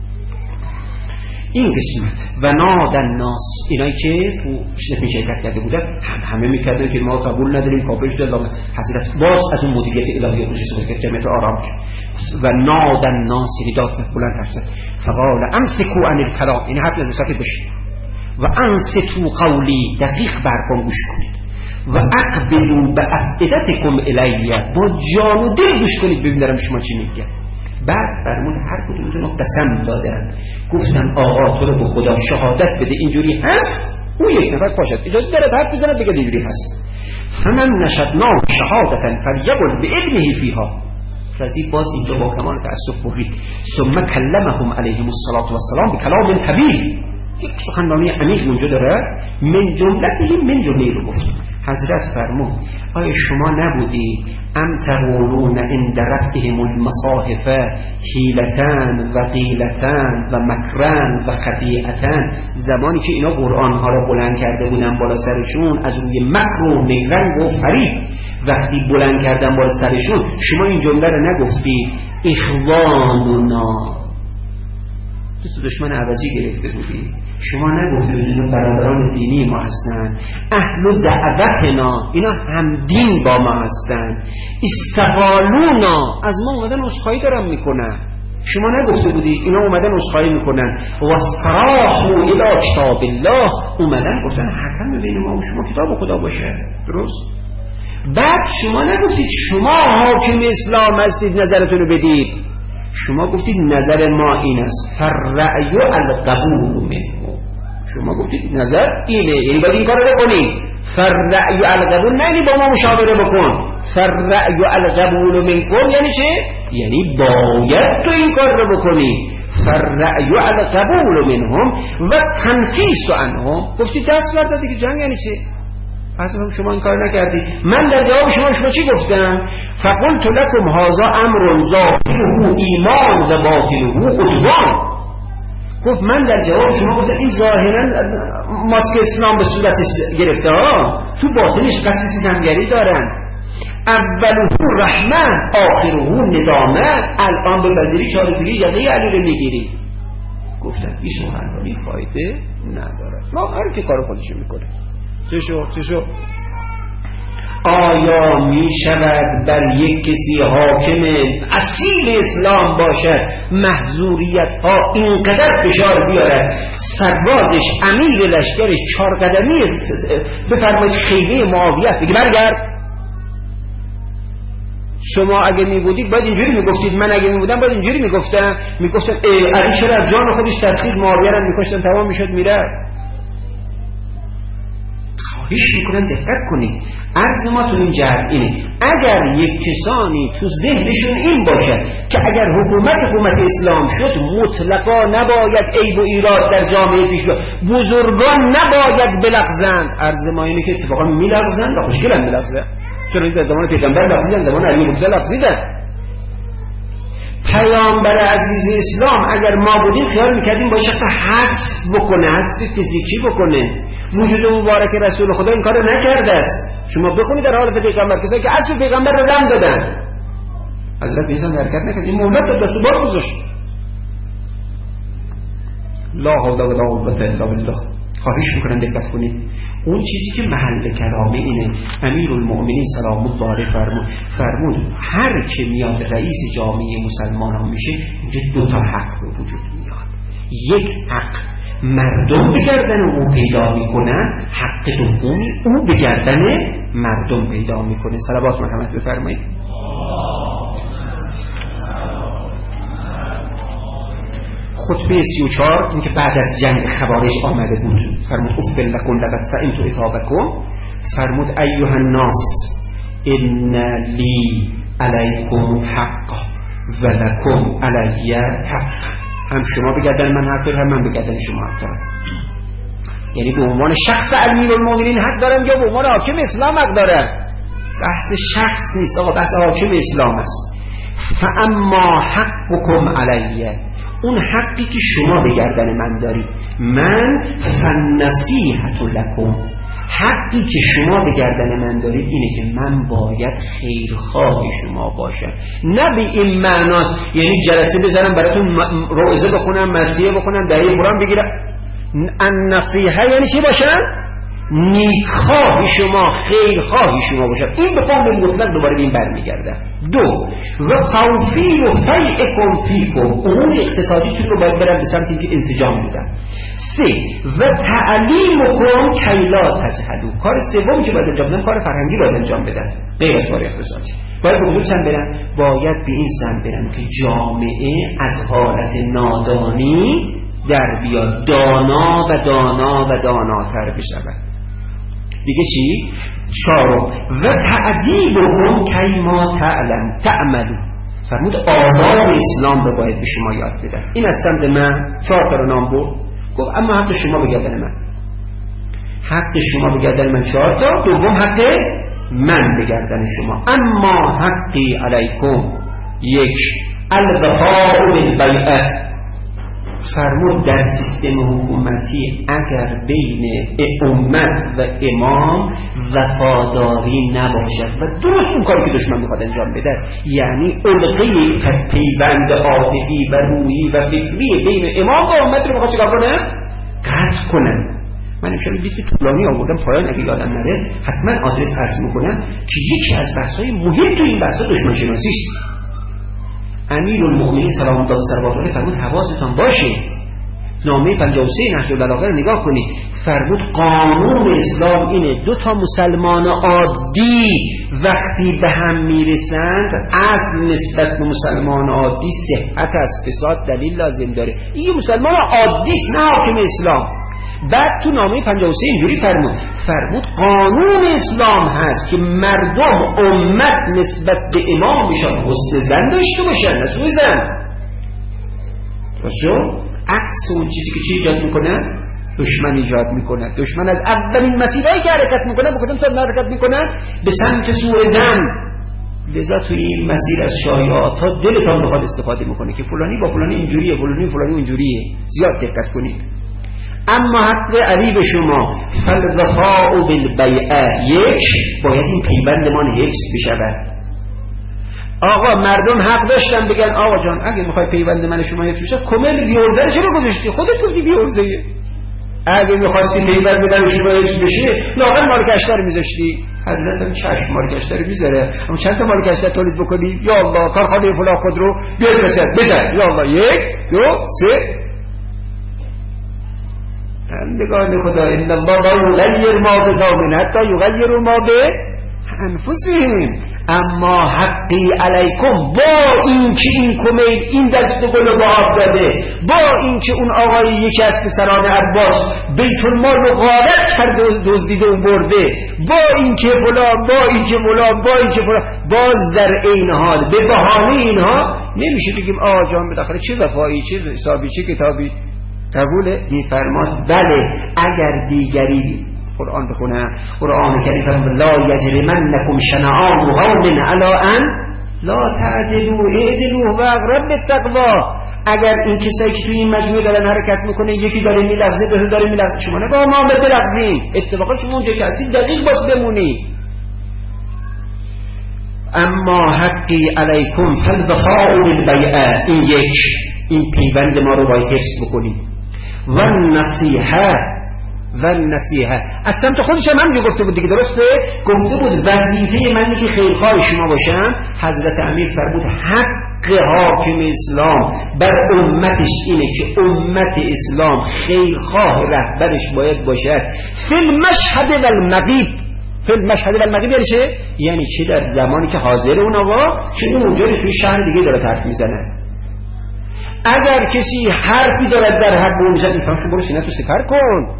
این قسمت و نادن ناس، اینایی که تو سفین شرکت کرده بودن هم همه میکردن که ما قبول نداریم کافر شده. حضرت باز از اون مدیریت الهی خودش استفاده کرد، جمعیت آرام کرد و نادن ناس، یعنی داد زد بلند حرف زد. فقال امسکوا عن الکلام، این حرف نزد ساکت باشید و انصتوا قولی، دقیق برکن گوش کنید و اقبلوا بافئدتکم الی، با جان و دل گوش کنید ببینید دارم شما چی میگم. بعد فرمود هر کدومتون قسم دادن، گفتن آقا تو رو به خدا شهادت بده اینجوری هست. اون یک نفر پاشد اجازه داره حرف بزنه بگه اینجوری هست. فمن نشدنا شهادتا فلیقل بعلمه فیها. رضی باز اینجا با کمال تأسف برید. ثم کلمهم علیهم الصلاة والسلام بکلام طویل، یک سخنرانی عمیق اونجا داره. من جملته من جمله رو گفت. حضرت فرمود آیا شما نبودی ام تقولون عند رفعهم المصاحف حیلتن و قیلتن و مکرن و خطیئتن، زمانی که اینا قرآن ها را بلند کرده بودن بالا سرشون از روی مکر و مکرن و فریب، وقتی بلند کردن بالا سرشون شما این جمله را نگفتی اخواننا، دوست دشمن عوضی گرفته بودی؟ شما نگفته بودید برادران دینی ما هستن، اهل دعوتنا، اینا هم دین با ما هستن، استقالونا، از ما اومدن عذرخواهی دارن میکنن. شما نگفته بودید اینا اومدن عذرخواهی میکنن. و استراحوا الی کتاب الله، اومدن گفتن حکم بین ما و شما کتاب خدا باشه. درست؟ بعد شما نگفتید شما حاکم اسلام هستید نظرتون رو بدید، شما گفتید نظر ما این است، فررأی القبول منه. شما گفتید نظر اینه، یعنی باید این کار رو بکنید. فررأی القبول نه یعنی با ما مشاوره بکن، فررأی القبول منکم یعنی چه؟ یعنی باید تو این کار رو بکنی. فررأی القبول منهم و تنفیس عنهم. گفتید دست برداد دیگه، جنگ یعنی چه؟ اصلا شما این کار نکردید. من در جواب شما شما چی گفتم؟ فقلت لكم هذا امر ظاهره ایمان و باطنه عدوان. گفت من در جواب شما گفتم این ظاهرا ماسک اسلام به صورت گرفته ها، تو باطنش قصد ستمگری دارن. اوله رحمه آخره ندامه، الان به وزیری چاره‌جویی یقه علی رو میگیری. گفتم این سخنرانی فایده نداره، ما هر کی کار خودشو میکنه. چه شو چه شو آیا می شود بر یک کسی حاکم اصیل اسلام باشد محظوریت ها اینقدر فشار بیارد سربازش امیر لشکرش چهار قدمی بفرمایید خیمه معاویه است بگه برگرد؟ شما اگه می بودید باید اینجوری می گفتید، من اگه می بودم باید اینجوری می گفتم می گفتم علی چرا از جان خودش ترسید معاویه را می کشتن تمام می شد میره. خواهش میکنم دقت کنید، عرض ما تو این جهت اینه اگر یک کسانی تو ذهنشون این باشه که اگر حکومت حکومت اسلام شد مطلقا نباید عیب و ایراد در جامعه پیش بیاد، بزرگان نباید بلغزند، عرض ما اینه که اتفاقا میلغزند و خوشگلن میلغزند، چون در زمان پیغمبر لغزیدن، زمان علی مرتضی لغزیدن. پیامبر عزیز اسلام اگر ما بودیم خیال میکردیم با شخص حذف بکنه، حذف فیزیکی بکنه. وجود مبارک رسول خدا این کارو نکرده است. شما بخونید در حالت پیغمبر کسایی که اصل پیغمبر رو لم دادن، حضرت به این حرکت نکرد، این مهلت داد، دست باز گذاشت. لا حول ولا قوة الا بالله. خواهش میکنم دقت کنید. اون چیزی که محل کلامه اینه، امیرالمؤمنین سلام الله علیه فرمود فرمود هر که میاد رئیس جامعه مسلمانان میشه، اینجا دو تا حق به وجود میاد. یک حق مردم به گردن او پیدا میکنن، حق دومی او به گردن مردم پیدا میکنه. صلوات محمد بفرمایید. خطبه سی و چهار این که بعد از جنگ خوارج آمده بود، فرمود افل لکن لقد سئمت عتابکم، فرمود ایها الناس ان لی علیکم حق و لکم علی حق. هم شما بگردن من حق دارم، هم من بگردن شما حق دارم. یعنی به عنوان شخص امیرالمؤمنین حق دارم یا به عنوان حاکم اسلام حق دارم. بحث شخص نیست آقا، بحث حاکم اسلام است. فاما حقکم علیه، اون حقی که شما به گردن من دارید، من فالنصیحة لکم، حقی که شما به گردن من دارید اینه که من باید خیرخواه شما باشم. نه به این معناست یعنی جلسه بزنم براتون روزه بخونم، مرثیه بخونم، دعیه قرآن بگیرم. النصیحه یعنی چی باشم؟ نیکخواه شما، خیرخواه شما باشم. این به قول مطلق دوباره به این برمیگرده. دو، و توفیر و فیعکم فیکم، امور اقتصادیتون رو باید برم به سمتی که انسجام بدم. سه، و تعلیمکم کیلا تجهلوا، کار سومی که باید انجام بدم کار فرهنگی باید انجام بدم، غیر از کار اقتصادی. باید به کدوم سمت برم؟ باید به این سمت برم که جامعه از حالت نادانی در بیاد، دانا و دانا و داناتر بشود. دیگه چی؟ چهارم، و تعدیبکم کیما تعلم تعملوا، فرمود آداب اسلام رو باید به شما یاد بدم. این از سمت من چهار تا رو نام برد، گفت اما حق شما به گردن من، حق شما به گردن من چهار تا، دوم حق من به گردن شما. اما حقی علیکم، یک، الوفاء بالبیعه، فرمود در سیستم حکومتی اگر بین امت و امام وفاداری نباشد و درست اون کاری که دشمن میخواد انجام بده، یعنی علقه پیوند عاطفی و روحی و فکری بین امام و امت رو میخواد چیکار کنه؟ قطع کنن. من امشب بیست طولانی آوردم پایان، اگه یادم نره حتما آدرس عرض میکنم که یکی از بحث‌های مهم تو این بحث‌ها دشمن شناسی است. امیرالمؤمنین سلام الله علیه فرمود حواستان باشه، نامه پنجاه و سه نهج البلاغه رو نگاه کنید، فرمود قانون اسلام اینه دو تا مسلمان عادی وقتی به هم میرسند، اصل نسبت به مسلمان عادی صحت از فساد دلیل لازم داره. این مسلمان عادی است، نه حاکم اسلام. بعد تو نامه پنجاه و سه اینجوری فرمود فرمود قانون اسلام هست که مردم امت نسبت به امامشان حسن زن داشته باشن، نه سوء زن. درسته؟ عکس اون چیزی که چی ایجاد میکنه؟ دشمن ایجاد میکنه. دشمن از اولین مسیرهایی که حرکت میکنه به کدوم سمت حرکت میکنه؟ به سمت سوء زن. لذا توی این مسیر از شایعات ها دلتان بخواد استفاده میکنه که فلانی با فلانی اینجوریه، فلانی فلانی اونجوریه. زیاد دقت کنید. اما حق علی به شما فالوفاء بالبیعه، یک، باید این پیوندمان حفظ بشود. آقا مردم حق داشتن بگن آقا جان اگه میخوای پیوند من شما حفظ بشه کمل بیورزه رو چرا گذاشتی؟ خودت گفتی بیورزه. اگه میخواستی پیوند من شما حفظ بشه لااقل مارکشتر میذاشتی. حضرت هم چشم مارکشتر میذاره، اما چند تا مارکشتر تولید بکنی؟ یا الله کارخانه فلان خودرو بیار بسد بزن، یا الله یک دو سه. بندگان خدا ان الله لا یغیر ما بقوم حتی یغیروا ما بانفسهم. اما حقی علیکم، با اینکه این کمیل این دست گل رو آب داده، با اینکه اون آقای یکی از پسران عباس بیت المال رو غارت کرده و دزدیده و برده، با اینکه فلان با اینکه فلان با اینکه فلان، باز در این حال به بهانه اینها نمیشه بگیم آقا جان بالاخره چه وفایی چه حسابی چه کتابی. قبول میفرماد بله اگر دیگری قرآن بخونه، قرآن کریم فرمود لا یجرمنکم شنآن قوم علی ان لا تعدلوا اعدلوا واقربوا للتقوی. اگر این کسایی که توی این مجموعه دارن حرکت میکنه یکی داره میلغزه به داره میلغزه، شما نه با ما بلغزین، اتفاقا شما اونجا که هستید دقیق باش بمونی. اما حقی علیکم فالوفاء بالبیعه، این یک، این پیوند ما رو باید حفظ بکنیم. و النصیحه و النصیحه از سمت خودش هم همینجور گفته بود دیگه، درسته؟ گفته بود وظیفه من که خیرخواه شما باشم. حضرت امیر فرمود حق حاکم اسلام بر امتش اینه که امت اسلام خیرخواه رهبرش باید باشد فی المشهد و المغیب. فی المشهد و المغیب یعنی چه؟ یعنی چه در زمانی که حاضر اون آقا، چه اونجا توی شهر دیگه داره حرف میزنه. اگر کسی حرفی دارد در حق اون میزد، این فرمشون برو سینه تو سپر کن.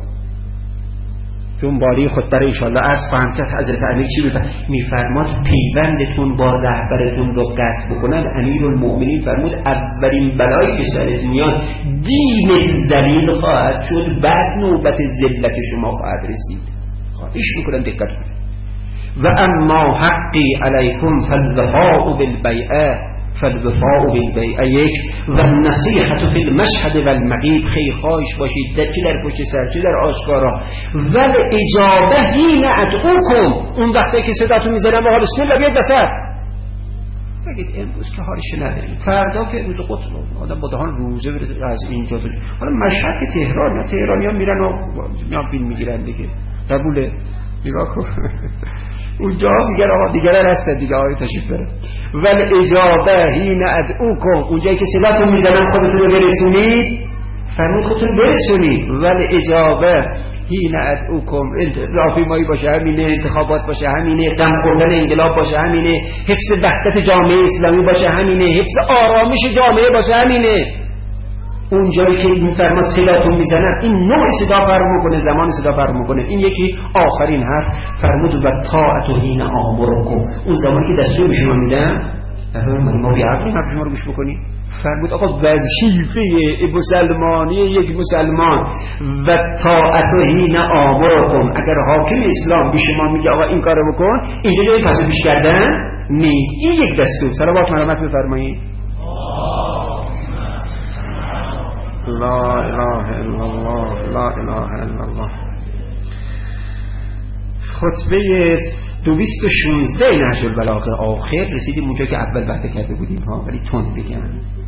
چون باری خطبه انشاءالله عرض خواهم کرد حضرت امیر چی میفرماد؟ پیوندتون با رهبرتون رو قطع بکنن. امیرالمؤمنین فرمود اولین بلایی که سرت میاد دین ذلیل خواهد شد، بعد نوبت ذلت شما خواهد رسید. خواهش میکنم دقت کنید. و اما حقی علیکم فالوفاء بالبیعه فالوفاء بالبیعه یک و النصیحة فی المشهد و المغیب، خیرخواهش باشید در چه در پشت سر چه در آشکارا. و الاجابه حین ادعوکم، اون وقتی که صداتون میزنم و بسم الله بیاید وسط بگید امروز که حالش نداریم، فردا که روز قدس آدم با دهان روزه بره از اینجا بره. حالا مشهد که تهران، نه تهرانی ها میرن و میان فیلم میگیرن دیگه، قبوله نگاه کن اونجا دیگر آقا دیگر هستن دیگه، آقای تشریف داره. ول اجابه حین ادعوکم، اونجایی که صداتون میزنن خودتون رو برسونید، فرمود خودتون برسونید. ول اجابه حین ادعوکم، راهپیمایی باشه همینه، انتخابات باشه همینه، غم خوردن انقلاب باشه همینه، حفظ وحدت جامعه اسلامی باشه همینه، حفظ آرامش جامعه باشه همینه. اونجایی که این فرماد صداتون میزنن، این نوع صدا فرق میکنه، زمان صدا فرق میکنه. این یکی آخرین حرف فرمود و طاعت حین آمرکم، اون زمانی که دستور به شما میدن ما بی عقلی حرف شما رو گوش بکنی. فرمود آقا وظیفه مسلمانی یک مسلمان و طاعت حین آمرکم، اگر حاکم اسلام به شما میگه آقا این کارو بکن، اینجا جای پس پیش کردن نیست. این یک دستور. صلوات و رحمت بفرمایید. لا اله الا الله لا اله الا الله. خطبه دویست و شانزده نهج البلاغه آخر رسیدیم اونجا که اول وعده کرده بودیم ها، ولی تند بگم.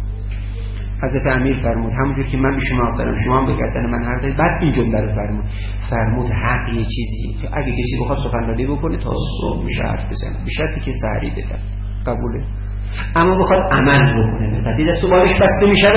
حضرت امیر فرمود همونجور که من به شما آفرم شما هم به گردن من حق دارید. بعد این جمله رو فرمود فرمود حق یه چیزیه که اگه کسی بخواد سخنرانی بکنه تا صبح میشه حرف بزنه، به شرطی که سحری بده، قبوله. اما بخواد عمل بکنه مثلا دید سوالش بسته میشه.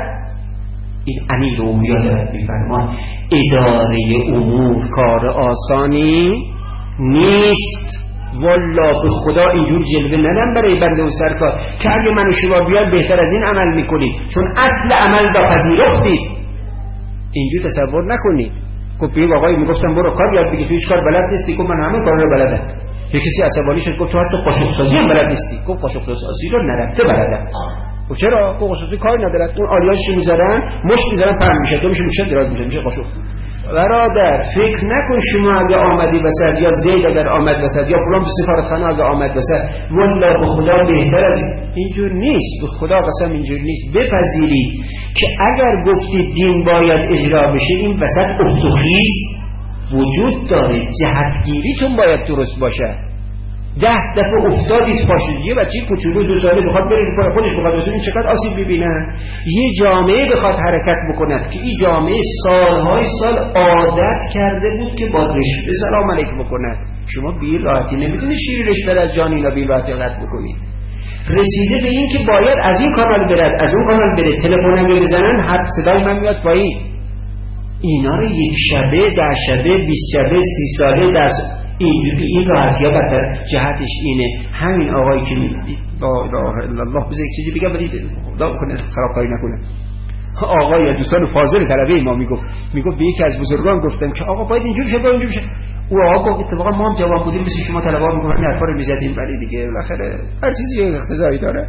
این امیر اولیاء دارد میفرماد اداره امور کار آسانی نیست. والله به خدا اینجور جلوه ندم برای بنده و سرکار که اگه من و شما بیاد بهتر از این عمل میکنید، چون اصل عمل را پذیرفتید. اینجور تصور نکنید. گفت یک آقایی میگفتم برو کار یاد بگی، تو هیچ کار بلد نیستی. گفت من همه کار رو بلدم. یک کسی عصبانی شد گفت تو حتی قاشق سازی هم بلد نیستی. گفت قاشق سازی رو نرفته بلدم. و چرا؟ گفت قاشق سازی کار ندارد. اون آلیاشو میذارن مشت میذارن پرم میشه، تو میشه میشه دراز میشه میشه قاشق. برادر فکر نکن شما اگه آمدی وسط یا زید اگر آمد وسط یا فلان به سفارتخانه اگه آمد وسط، والله به خدا بهتر از اینجور نیست. به خدا قسم اینجور نیست. بپذیرید که اگر گفتید دین باید اجرا بشه، این وسط افت و خیز وجود داره. جهتگیریتون باید درست باشه. ده دفعه افتادید پاشید یه بچه کوچولو دو ساله بخواد بره پای خودش بخواد واسه این چقدر آسیب ببینه. یه جامعه بخواد حرکت بکنه که این جامعه سالهای سال عادت کرده بود که با رشوه سلام علیک بکنه، شما بی راحتی نمیتونید شیری رشوه از جان اینا بی راحتی قطع بکنید. رسیده به این که باید از این کانال برد از اون کانال بره، تلفن هم بزنن حرف صدای من میاد پایین. اینا رو یک شبه ده شبه بیست شبه سی ساله در این این راحتی ها بدتر جهتش اینه. همین آقایی که میدید لا اله الا الله، بذار یک چیزی بگم ولی خدا کنه خرابکاری نکنه. آقای دوستان فاضل طلبه ما میگفت میگفت به یکی از بزرگان گفتم که آقا باید اینجوری شه، باید اینجوری شه. او آقا گفت اتفاقا ما هم جوان بودیم مثل شما طلبه ها میگفتن این حرفا رو میزدیم، ولی دیگه بالاخره هر چیزی یه اقتضایی داره.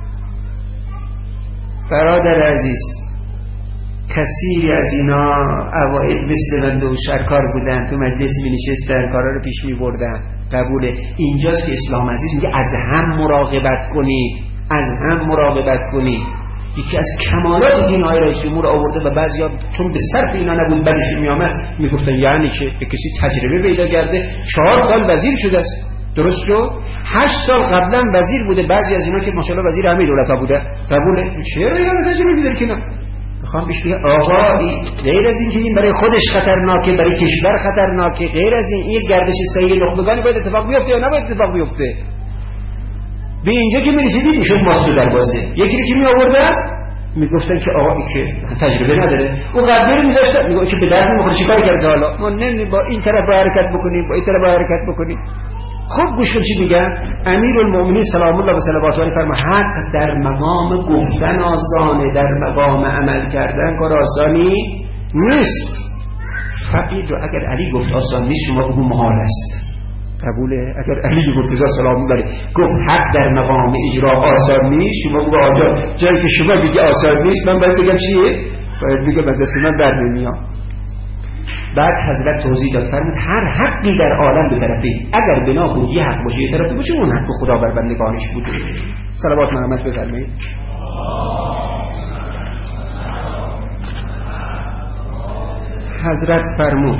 برادر عزیز، کثیری از اینا اوائل مثل بنده و شرکار بودن، تو مجلس می نشستن کارا رو پیش می بردن. قبوله. اینجاست که اسلام عزیز میگه از هم مراقبت کنید، از هم مراقبت کنید. یکی از کمالات دین آقای رئیس جمهور آورده و بعضیا چون به صرف اینا نبود بعدش می آمد میگفتن یعنی که به کسی تجربه پیدا کرده چهار سال وزیر شده است. درست شد؟ هشت سال قبلا وزیر بوده، بعضی از اینا که ماشاءالله وزیر همه دولت‌ها بوده قبوله. چرا اینا رو تجربه می‌ذاری که نه؟ میخوام بهش بگم آقا غیر از این که این برای خودش خطرناکه، برای کشور خطرناکه، غیر از این این گردش سیل نخبگانی باید اتفاق بیفته یا نباید اتفاق بیفته؟ به اینجا که می‌رسیدید میشد ماسو دروازه. یکی رو که می‌آوردن میگفتن که آقا این که تجربه نداره، اون قبلی رو می‌ذاشتن میگه که به درد نمی‌خوره چیکار کرده حالا؟ ما نمی با این طرف با حرکت بکنیم، با این طرف با حرکت بکنیم. خب گوش کن چی میگن. امیرالمومنین سلام الله و صلوات الله فرما حق در مقام گفتن آسانه، در مقام عمل کردن کار آسانی نیست. فقید رو اگر علی گفت آسان نیست شما بگو محال است. قبوله؟ اگر علی مرتضی سلام الله گفت حق در مقام اجرا آسان نیست شما بگو آجا جایی که شما بگی آسان نیست من باید بگم چیه؟ باید بگم از دست من بر نمیاد. بعد حضرت توضیح داد فرمود هر حقی در عالم دو طرفه، اگر بنا بود یه حق باشه یه طرفه باشه اون حق خدا بر بندگانش بوده. صلوات محمد بفرمایید. حضرت فرمود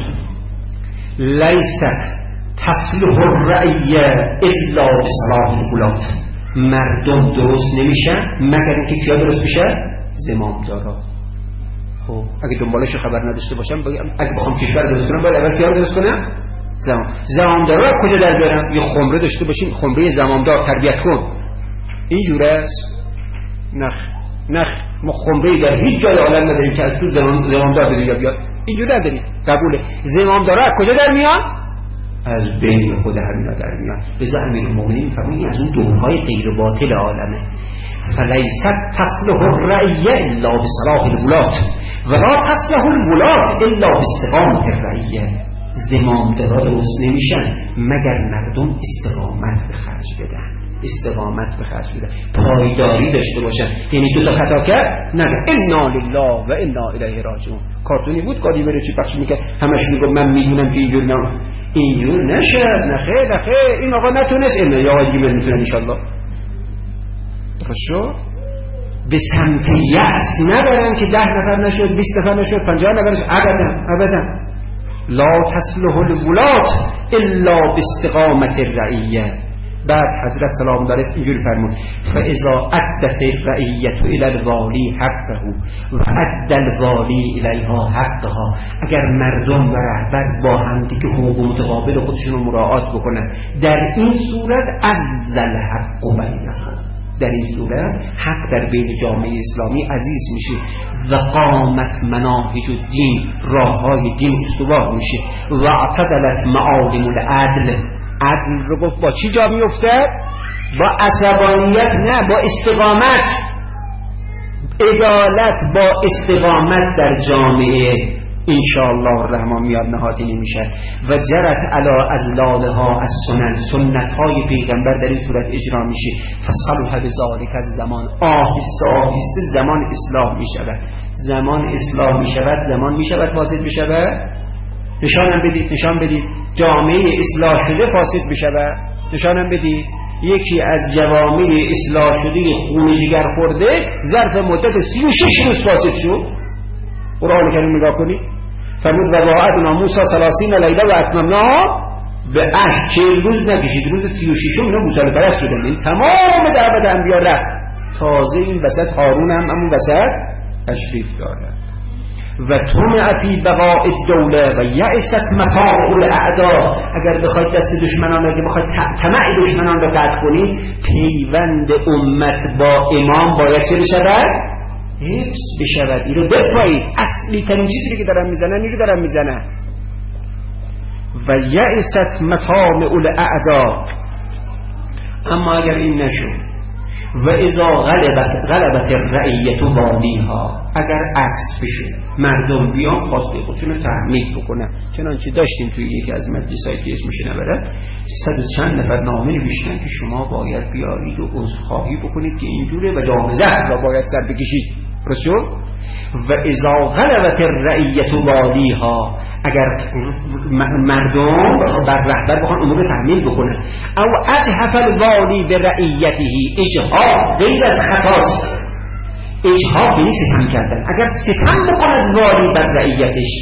لیست تصلح الرعیه الا بصلاح الولات، مردم درست نمیشن مگر اینکه کیا درست بشه؟ زمامدارا. خب اگه دنبالش خبر نداشته باشم بگم اگه بخوام کشور درست کنم باید اول کیا درست کنم؟ زمان زمامدارا کجا در بیارم؟ یه خمره داشته باشیم، خمره زمامدار تربیت کن. این جوره است؟ نخ نخ ما خمره در هیچ جای عالم نداریم که از تو زمامدار به دنیا بیاد. اینجوری نداریم. قبوله. زمامدارا کجا در میان؟ از بین خود همینا در میان. لذا امیرالمومنین میفرمایند از اون دورهای غیر باطل عالمه. فلیست تصلح الرعیه الا بصلاح الولات ولا تصلح الولات الا باستقامت الرعیه. زمامدارا درست نمیشن مگر مردم استقامت به خرج بدن، استقامت به خرج بدن، پایداری داشته باشن. یعنی دو تا خطا کرد نگه انا لله و انا الیه راجعون. کارتونی بود قدیمی رو چی پخش میکرد همش میگه من میدونم که اینجوری نه اینجور نشه نخه نخه این آقا نتونست اینه یا آقا دیگه میتونه انشالله. درست به سمت یأس نبرن که ده نفر نشد بیست نفر نشد پنجاه نفر نشد. ابدا ابدا. لا تصلح الولات الا باستقامت الرعیه. بعد حضرت سلام داره اینجوری فرمود فاذا ادت الرعیه الى الوالی حقه و اد الوالی الیها حقها. اگر مردم و رهبر با هم دیگه حقوق متقابل خودشون رو مراعات بکنن در این صورت عز الحق بینهم، در این صورت حق در بین جامعه اسلامی عزیز میشه و قامت مناهج الدین، راههای دین استوار میشه و اعتدلت معالم العدل. عدل رو گفت با چی جا میفته؟ با عصبانیت نه، با استقامت. عدالت با استقامت در جامعه انشاءالله الرحمن میاد نهادی نمیشه و جرت علا ازلالها از سنن، سنت های پیغمبر در این صورت اجرا میشه. فصلح بذالک از زمان، آهسته آهسته زمان اصلاح میشود، زمان اصلاح میشود، زمان میشود فاسد بشود. نشانم بدید، نشان بدید جامعه اصلاح شده فاسد بشود. نشانم بدید یکی از جوامع اصلاح شده خون جگر خورده ظرف مدت سی و شش روز فاسد شد. قرآن کریم نگاه کنید فرمود و وعدنا موسی ثلاثین لیله و اتممناها به عشر، چهل روز نکشید، روز سی و ششم اینا موسی پرست شدن. این تمام دعوت انبیا رفت. تازه این وسط هارون هم همون وسط تشریف دارد. و طمع فی بقاء الدوله و یأست متاع الاعداء. اگر بخواید دست دشمنان رو، اگه بخواید طمع دشمنان رو قطع کنید، پیوند امت با امام باید چه بشود؟ حفظ بشود. این رو بپایید. اصلی ترین چیزی که دارن میزنن این رو دارن میزنن. و یأست مطامع الاعداء. اما اگر این نشد و اذا غلبت غلبت الرعیه والیها، اگر عکس بشه مردم بیان خواسته خودشون رو تحمیل بکنن، چنانچه داشتیم توی یکی از مجلسایی که اسمش نبره صد و چند نفر نامه نوشتن که شما باید بیارید و عذرخواهی بکنید که اینجوره و داغ زهر را باید سر بکشید. رسول و اذا غلبت الرعیه والیها، اگر مردم بر رهبر بخوان امور رو تحمیل بکنن، او اجحف الوالی به رعیته، اجحاف غیر از خطاست. اجحاف یعنی ستم کردن. اگر ستم بکند والی بر رعیتش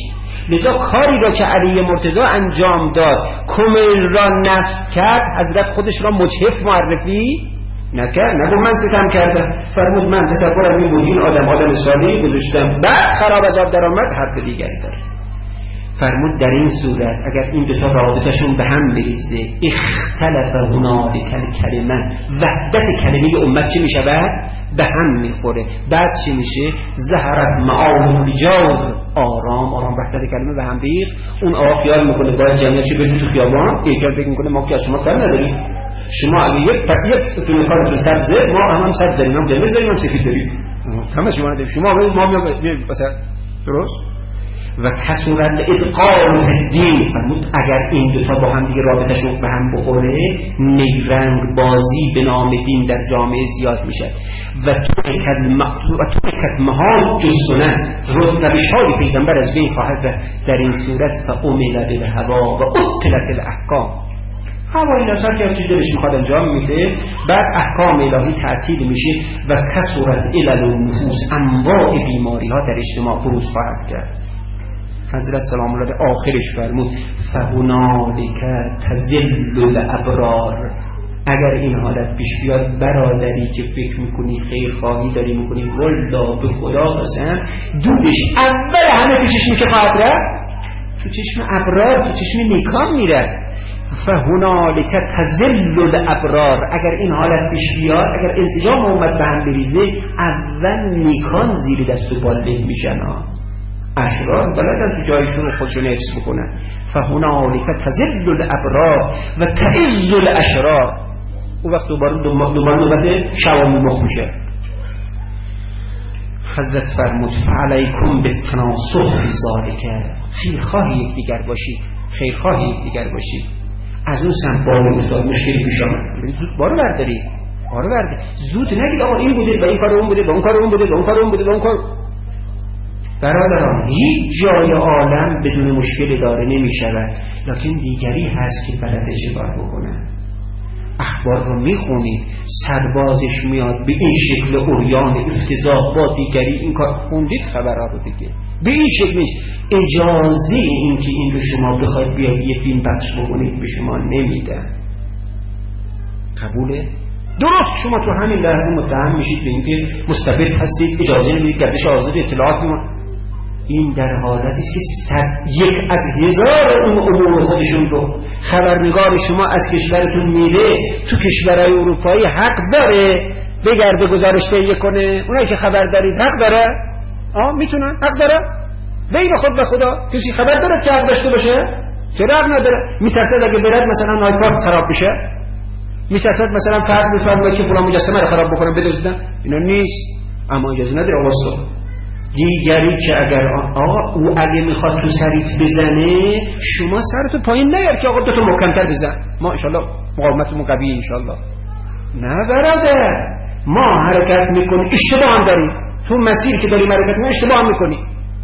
لذا کاری را که علی مرتضی انجام داد کمیل را نفس کرد، حضرت خودش را مجحف معرفی نکرد، نگو من ستم کردم، فرمود من تصورم این بود این آدم آدم صالحی گذاشتم بعد خراب از آب در آمد، حرف دیگری داره. فرمود در این صورت اگر این دوتا رابطشون به هم بریزه اختلف هنالک الکلمه، وحدت کلمه امت چی میشه؟ بعد به هم میخوره. بعد چی میشه؟ ظهرت معانی الجور، آرام آرام وحدت کلمه به هم ریخت. اون آقا خیال میکنه باید جمعیتش بزنید تو خیابان، یکی فکر میکنه ما که از شما کار نداریم، شما اگه یک یک ستون کارتون سبزه ما هم سبز داریم، هم قرمز داریم، هم سفید داریم، همه شما نداریم، شما ما میگیم مثلا درست. و کسورت ادغام الدین، فرمود اگر این دوتا با هم دیگه رابطه‌شون به هم بخوره نیرنگ بازی به نام دین در جامعه زیاد میشه و ترکت محاج السنن، روش‌های پیغمبر از بین خواهد رفت. در این صورت فعمل بالهوا و اطلت الاحکام، هوا این اثر که چیز دلش میخواد انجام میده، بعد احکام الهی تعطیل میشه و کسورت علل النفوس، انواع بیماری ها در اجتماع فروز خواهد کرد. حضرت سلام الله علیه آخرش فرمود فهنالک تذل الابرار، اگر این حالت پیش بیاد برادری که فکر میکنی خیر خواهی داری میکنی والله به خدا قسم دودش اول همه تو چشمی که خواهد رفت تو چشم ابرار، تو چشم نیکان میره. فهنالک تذل الابرار، اگر این حالت پیش بیاد، اگر انسجام امت به هم بریزه اول نیکان زیر دست و باله میشن، اشرار بلدن تو جایشون خودشون حفظ بکنن. فهنالک تذل الابرار و تعز الاشرار، اون وقت دوباره دوباره نوبت شوامی مخ میشه. حضرت فرمود فعلیکم بالتناصح فی ذالک، خیرخواهی یکدیگر باشید، خیرخواهی یکدیگر باشید. از اون سمت بارو افتاد مشکلی پیش آمد، زود بارو برداری، بارو برداری، زود نگید آقا این بوده و این کار اون بوده و اون کار اون بوده و اون کار اون بوده و اون کار. برادران هیچ جای عالم بدون مشکل داره نمی شود، لکن دیگری هست که بلده چه کار بکنن. اخبار رو میخونید سربازش میاد به این شکل عریان افتضاح با دیگری، این کار خوندید خبرها رو دیگه، به این شکل نیست. اجازه این که این رو شما بخواید بیاید یه فیلم پخش بکنید به شما نمیدن. قبوله؟ درست شما تو همین لحظه متهم میشید به اینکه مستبد هستید، اجازه نمیدید گردش آزاد اطلاعات میمون. این در حالتی است که صد یک از هزار اون امور خودشون رو خبرنگار شما از کشورتون میره تو کشورهای اروپایی حق داره بگرده گزارش تهیه کنه. اونایی که خبر دارید حق داره؟ آه میتونن، حق داره. بین خود و خدا کسی خبر داره که حق داشته باشه؟ چرا حق نداره؟ میترسد اگه برد مثلا آیپاد خراب بشه، میترسد مثلا فرد میفرماید که فلان مجسمه رو خراب بکنم بدزدن، اینا نیست. اما اجازه نداره آقا دیگری که اگر آقا او اگه میخواد تو سریت بزنه شما سرتو پایین نیار که آقا دو تا محکمتر بزن، ما انشالله مقاومتمون قویه انشالله. نه برادر، ما حرکت میکنیم اشتباه هم داریم، تو مسیر که داریم حرکت میکنیم اشتباه هم میکنیم.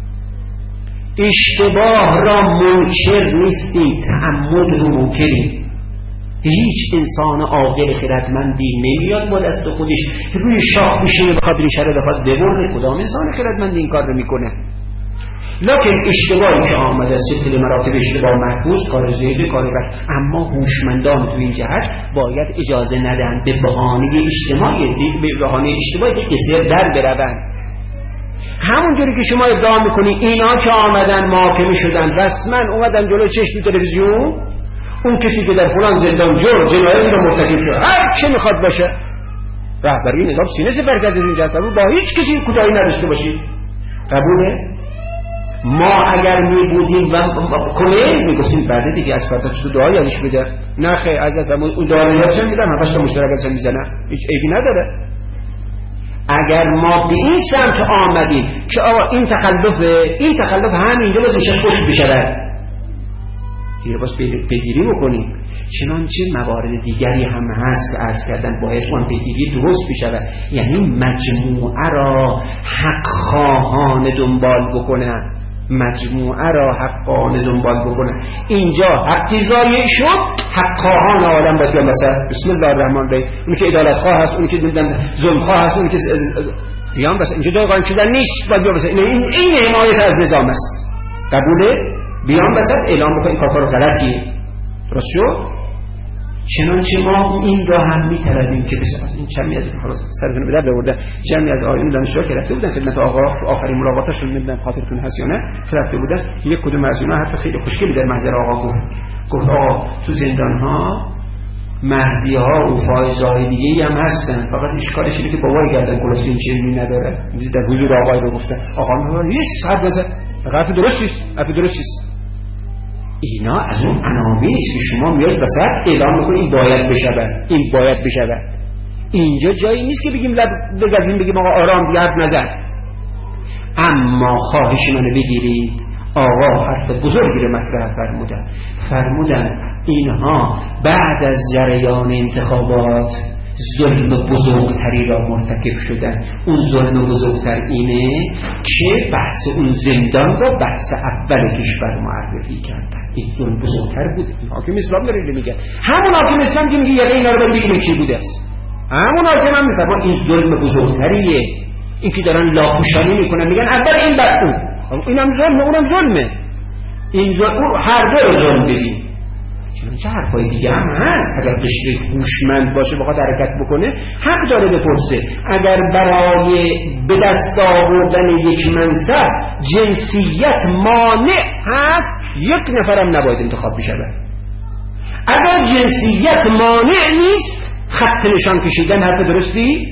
اشتباه را منکر نیستیم، تعمد رو منکریم. هیچ انسان عاقل خردمندی نمیاد با دست خودش روی شاخ بشینه بخواد ریشه رو بخواد ببره. کدام انسان خردمندی این کار رو میکنه؟ لکن اشتباهی که آمده سلسله مراتب اشتباه محفوظ کار زیده کار بر، اما هوشمندان تو این جهت باید اجازه ندن به بهانه اجتماعی به بهانه اجتماعی که کسی در برون. همونجوری که شما ادعا میکنی اینا که آمدن محاکمه شدن رسما اومدن جلوی چشم تلویزیون، اون کسی که در فلان زندان جور جنایتی رو مرتکب شده هر چه میخواد باشه، رهبری نظام سینه سپر کرده این جهت با هیچ کسی کوتاهی نداشته باشید. قبوله؟ ما اگر می بودیم و کلی میگفتیم بعد دیگه از فردا تو دعا یادش بده. نه خیر عزت اون دعا رو یادش میدم، همش تا مشترک ازم میزنه، هیچ عیبی نداره. اگر ما به این سمت آمدیم که آقا این تخلفه، این تخلف همینجا باز میشه خوش بشه دیگه باز پیگیری بکنیم. چنانچه موارد دیگری هم هست که عرض کردن باید اون پیگیری درست بشه، یعنی مجموعه را حق خواهان دنبال بکنه، مجموعه را حقانه دنبال بکنه. اینجا حقی ضایع شد، حق خواهان عالم باید بیان مثلا بسم الله الرحمن الرحیم، اونی که عدالت خواه هست، اونی که ظلم خواه هست، اونی که بیان بس اینجا جای قایم شدن نیست، باید بیان مثلا این این حمایت از نظام است. قبوله؟ بیان وسط اعلام بکنیم کار غلطیه. درست شد؟ چنانچه ما این را هم می‌طلبیم که بسیار این چمی از حالا سرتون به در بردن جمعی از آیون دانشجوها که رفته بودن خدمت آقا آخرین ملاقاتشون نمیدونم خاطرتون هست یا نه که رفته بودن یک کدوم از اونها حرف خیلی خوشگلی در محضر آقا گفت گفت آقا تو زندان‌ها مهدی ها و فایزهای دیگه هم هستن فقط اشکالش اینه که بابای گردن کلاسی این چیزی نداره. در حضور آقای رو گفتن آقا میگه نیست حرف بزن حرف درست نیست حرف درست نیست. اینا از اون عناوینی است که شما میاد وسط اعلام میکنید این باید بشود این باید بشود. اینجا جایی نیست که بگیم لب بگذیم بگیم آقا آرام دیگه حرف نزن. اما خواهش منو بگیرید آقا حرف بزرگی رو مطرح فرمودن فرمودن اینها بعد از جریان انتخابات ظلم بزرگتری را مرتکب شدن. اون ظلم بزرگتر اینه که بحث اون زندان را بحث اول کشور معرفی کردن. این ظلم بزرگتر بود. حاکم اسلام داره میگه همون حاکم اسلام که میگه یقین اینا رو بگیم چی بوده است همون حاکم هم میفرما این ظلم بزرگتریه. این که دارن لاپوشانی میکنن میگن اول این بعد اون اینم ظلمه اونم ظلمه. این ظلم هر دو رو ظلم ببین. چنانچه حرفای دیگه هم هست. اگر قشر هوشمند باشه بخواد حرکت بکنه حق داره بپرسه اگر برای به دست آوردن یک منصب جنسیت مانع هست یک نفرم نباید انتخاب بشه. اگر جنسیت مانع نیست خط نشان کشیدن حرف درستی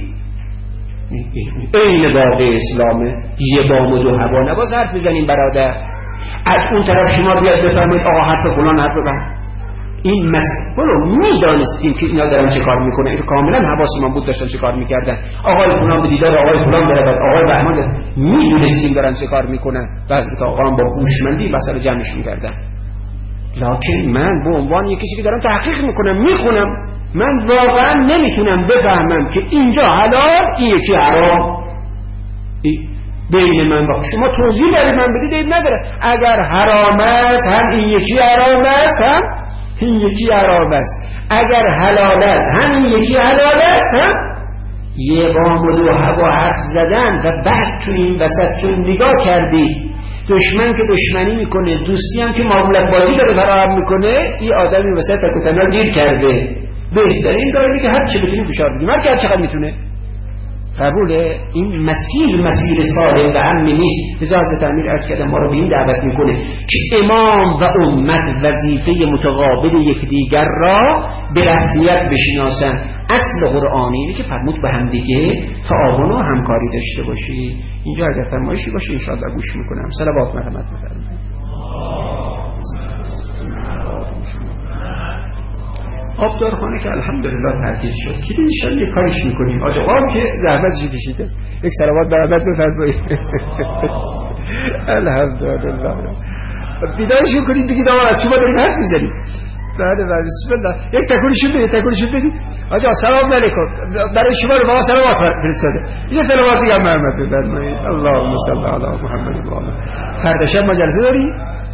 این واقع اسلامه. یه بام و دو هوا نباز حرف بزنیم برادر. از اون طرف شما بیاد بفرمایید آقا حرف فلان حرف بزن. این مسئله رو میدانستیم که اینا دارن چه کار میکنن. این کاملا حواسمون بود داشتن چه کار میکردن. آقای فلان به دیدار آقای فلان برود آقای بهمان میدونستیم دارن چه کار میکنن. بعد تا آقا با هوشمندی مسئله جمعش میکردن. لکن من به عنوان یک کسی که دارم تحقیق میکنم میخونم من واقعا نمیتونم بفهمم که اینجا حلال این یکی حرام. بین من با شما توضیح برای من بدید این نداره. اگر حرام است هم این یکی حرام است هم این یکی حرام است. اگر حلال است هم این یکی حلال است هم یه بام و دو هوا حرف زدن و بعد تو این وسط چون نگاه کردی دشمن که دشمنی میکنه دوستی هم که معاملت بازی داره فراهم میکنه این آدمی وسط تک و تنها گیر کرده. بهترین داره که هر چه بتونی فشار بدیم هر که هر چقدر میتونه. قبوله؟ این مسیر مسیر صالح و امنی نیست. لذا حضرت امیر عرض کردن ما رو به این دعوت میکنه که امام و امت وظیفه متقابل یکدیگر را به رسمیت بشناسن. اصل قرآنی اینه که فرمود به هم دیگه تعاون و همکاری داشته باشی. اینجا اگر فرمایشی باشه ان شاءالله گوش میکنم. صلوات مرحمت بفرمایید. آبدارخانه که الحمدلله تعطیل شد که انشالله یه کاریش میکنیم. آج آقا که زحمتش کشیده است یک صلوات برامت بفرمایید. الحمدلله بیدارشون کنید بگید آقا از شما داریم حرف میزنید. بله بله بسم الله. یک تکونشون بدید تکونشون بدید. آجا سلام علیکم برای شما رو با سلامات فرستاده. یه سلامات دیگه محمد بفرمایید. اللهم صل علی محمد و آله. فردا شب ما جلسه داریم.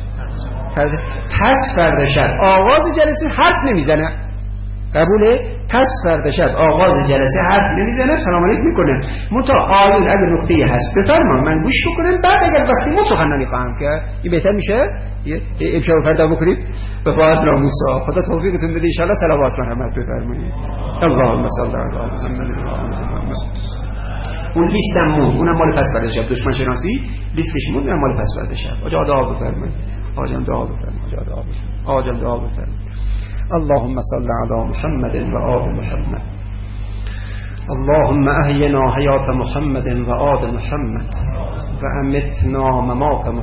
پس فردا شب آغاز جلسه حرف نمیزنه. قبوله؟ پس فردا شب آغاز جلسه حرف نمیزنه سلام علیکم میکنه. منتها آیون اگر نقطه‌ای هست بفرما من گوش بکنم بعد اگر وقتی من سخنرانی خواهم کرد این بهتر میشه. یه امشب فردا بکنید به فاعل ناموسا. خدا توفیقتون بده ان شاء الله. صلوات مرحمت بفرمایید. اللهم صل علی محمد. اون لیستم مون اونم مال پس فردا شب دشمن شناسی لیستش مون اونم مال پس فردا شب. آجا دعا بفرمایید. آجا دعا بفرمایید. آجا دعا بفرمایید. آجا دعا بفرمایید. اللهم صل على محمد و آل محمد. اللهم احینا حیات محمد و آل محمد و امتنا ممات محمد.